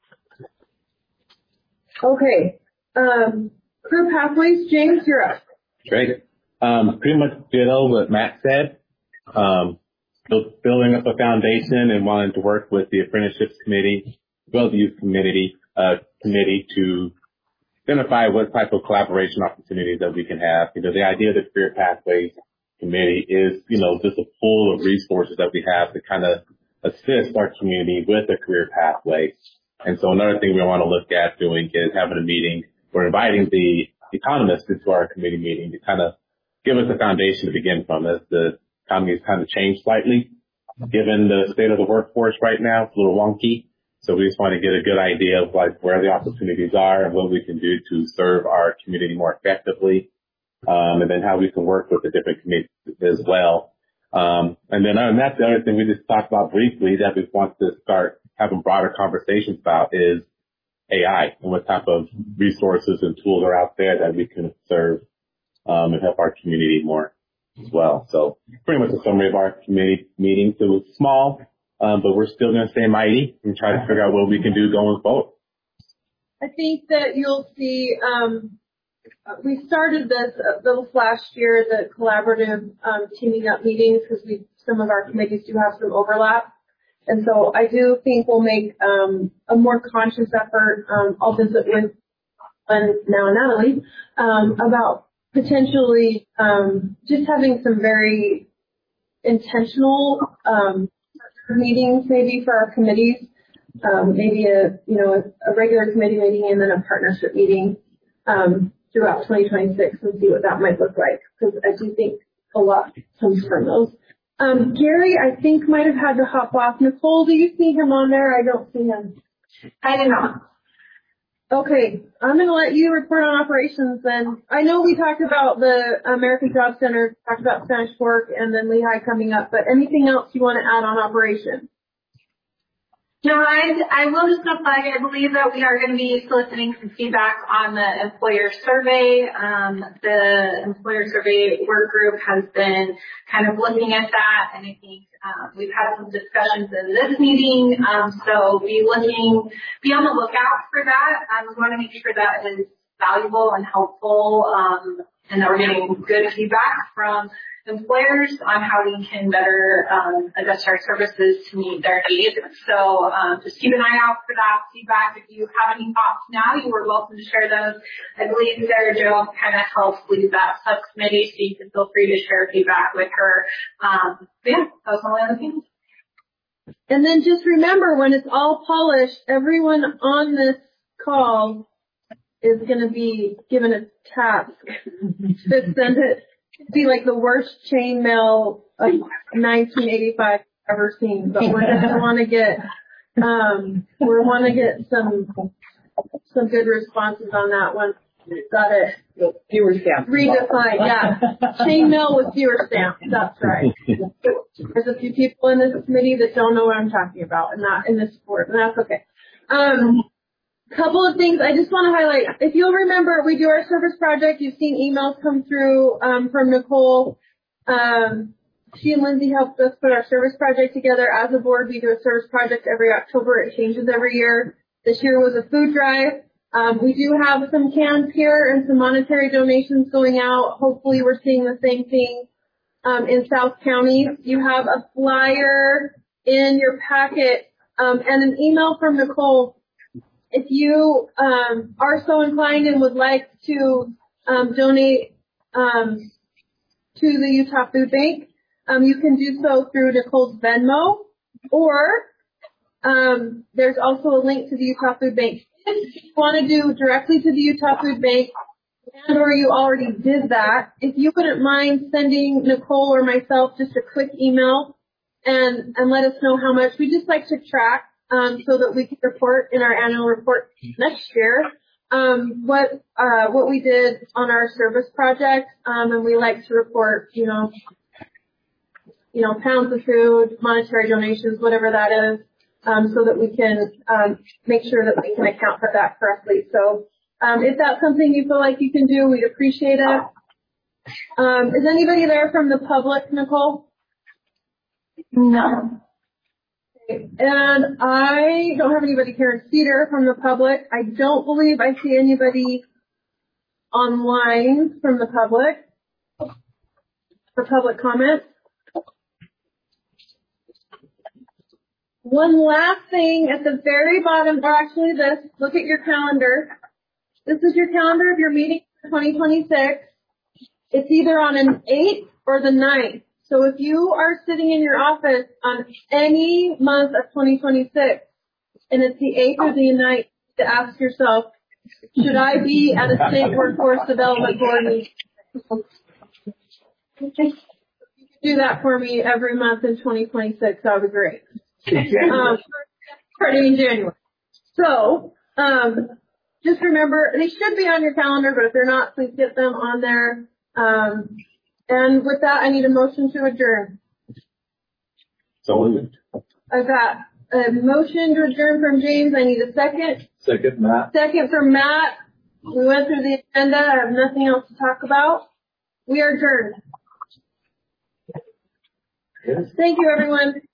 Okay. Um, career pathways, James, you're up. Great. Um, pretty much ditto what Matt said. Um, building up a foundation and wanting to work with the apprenticeships committee, as well as the youth committee, uh, committee to identify what type of collaboration opportunities that we can have. You know, the idea of the career pathways committee is, you know, just a pool of resources that we have to kind of assist our community with a career pathway. And so another thing we want to look at doing is having a meeting. We're inviting the economists into our committee meeting to kind of give us a foundation to begin from. As the economy has kind of changed slightly, given the state of the workforce right now, it's a little wonky. So we just want to get a good idea of like where the opportunities are and what we can do to serve our community more effectively, um, and then how we can work with the different committees as well. Um, and then other than that, the other thing we just talked about briefly that we want to start having broader conversations about is A I and what type of resources and tools are out there that we can serve um, and help our community more as well. So pretty much a summary of our committee meeting. So it's small, um, but we're still going to stay mighty and try to figure out what we can do going forward. I think that you'll see, um, we started this uh, this last year, the collaborative um, teaming up meetings, because we some of our committees do have some overlap. And so I do think we'll make um, a more conscious effort. Um, I'll visit with and now Natalie um, about potentially um, just having some very intentional um, meetings, maybe for our committees. Um, maybe a you know a, a regular committee meeting and then a partnership meeting um, throughout twenty twenty-six, and see what that might look like. Because I do think a lot comes from those. Um, Gary, I think might have had to hop off. Nicole, do you see him on there? I don't see him. I do not. Okay, I'm going to let you report on operations then. I know we talked about the American Job Center, talked about Spanish Fork, and then Lehigh coming up, but anything else you want to add on operations? No, I, I will just apply. I believe that we are going to be soliciting some feedback on the employer survey. Um, the employer survey work group has been kind of looking at that, and I think uh, we've had some discussions in this meeting. Um, so be looking, be on the lookout for that. Um, we want to make sure that is valuable and helpful, um, and that we're getting good feedback from employers on how we can better um, adjust our services to meet their needs. So um, just keep an eye out for that feedback. If you have any thoughts now, you are welcome to share those. I believe Sarah Jo kind of helps lead that subcommittee, so you can feel free to share feedback with her. Um, but yeah, that was my other thing. And then just remember, when it's all polished, everyone on this call is going to be given a task to send it. Be like the worst chain mail of nineteen eighty-five I've ever seen, but we're going to want to get, um, we want to get some, some good responses on that one. Got it. Fewer stamps. Redefined, yeah. Chain mail with fewer stamps. That's right. There's a few people in this committee that don't know what I'm talking about, and not in this sport, and that's okay. Um, Couple of things I just want to highlight. If you'll remember, we do our service project. You've seen emails come through um, from Nicole. Um, she and Lindsay helped us put our service project together. As a board, we do a service project every October. It changes every year. This year was a food drive. Um, we do have some cans here and some monetary donations going out. Hopefully we're seeing the same thing um, in South County. You have a flyer in your packet um, and an email from Nicole. If you um, are so inclined and would like to um, donate um, to the Utah Food Bank, um, you can do so through Nicole's Venmo, or um, there's also a link to the Utah Food Bank. If you want to do directly to the Utah Food Bank, and or you already did that, if you wouldn't mind sending Nicole or myself just a quick email and, and let us know how much. We just like to track um, so that we can report in our annual report next year um, what uh, what we did on our service projects, um, and we like to report, you know, you know, pounds of food, monetary donations, whatever that is, um, so that we can um, make sure that we can account for that correctly. So. Um, if that's something you feel like you can do, we'd appreciate it. Um, is anybody there from the public, Nicole? No. Okay. And I don't have anybody here in Cedar from the public. I don't believe I see anybody online from the public for public comment. One last thing at the very bottom, or actually this, look at your calendar. This is your calendar of your meeting for twenty twenty-six. It's either on an eighth or the ninth. So if you are sitting in your office on any month of twenty twenty-six and it's the eighth or the ninth, to ask yourself, should I be at a state workforce development board meeting? You can do that for me every month in twenty twenty-six. That would be great. Um, starting in January. So, um, just remember, they should be on your calendar, but if they're not, please get them on there. Um, and with that, I need a motion to adjourn. So moved. I've got a motion to adjourn from James. I need a second. Second, Matt. Second from Matt. We went through the agenda. I have nothing else to talk about. We are adjourned. Yes. Thank you, everyone.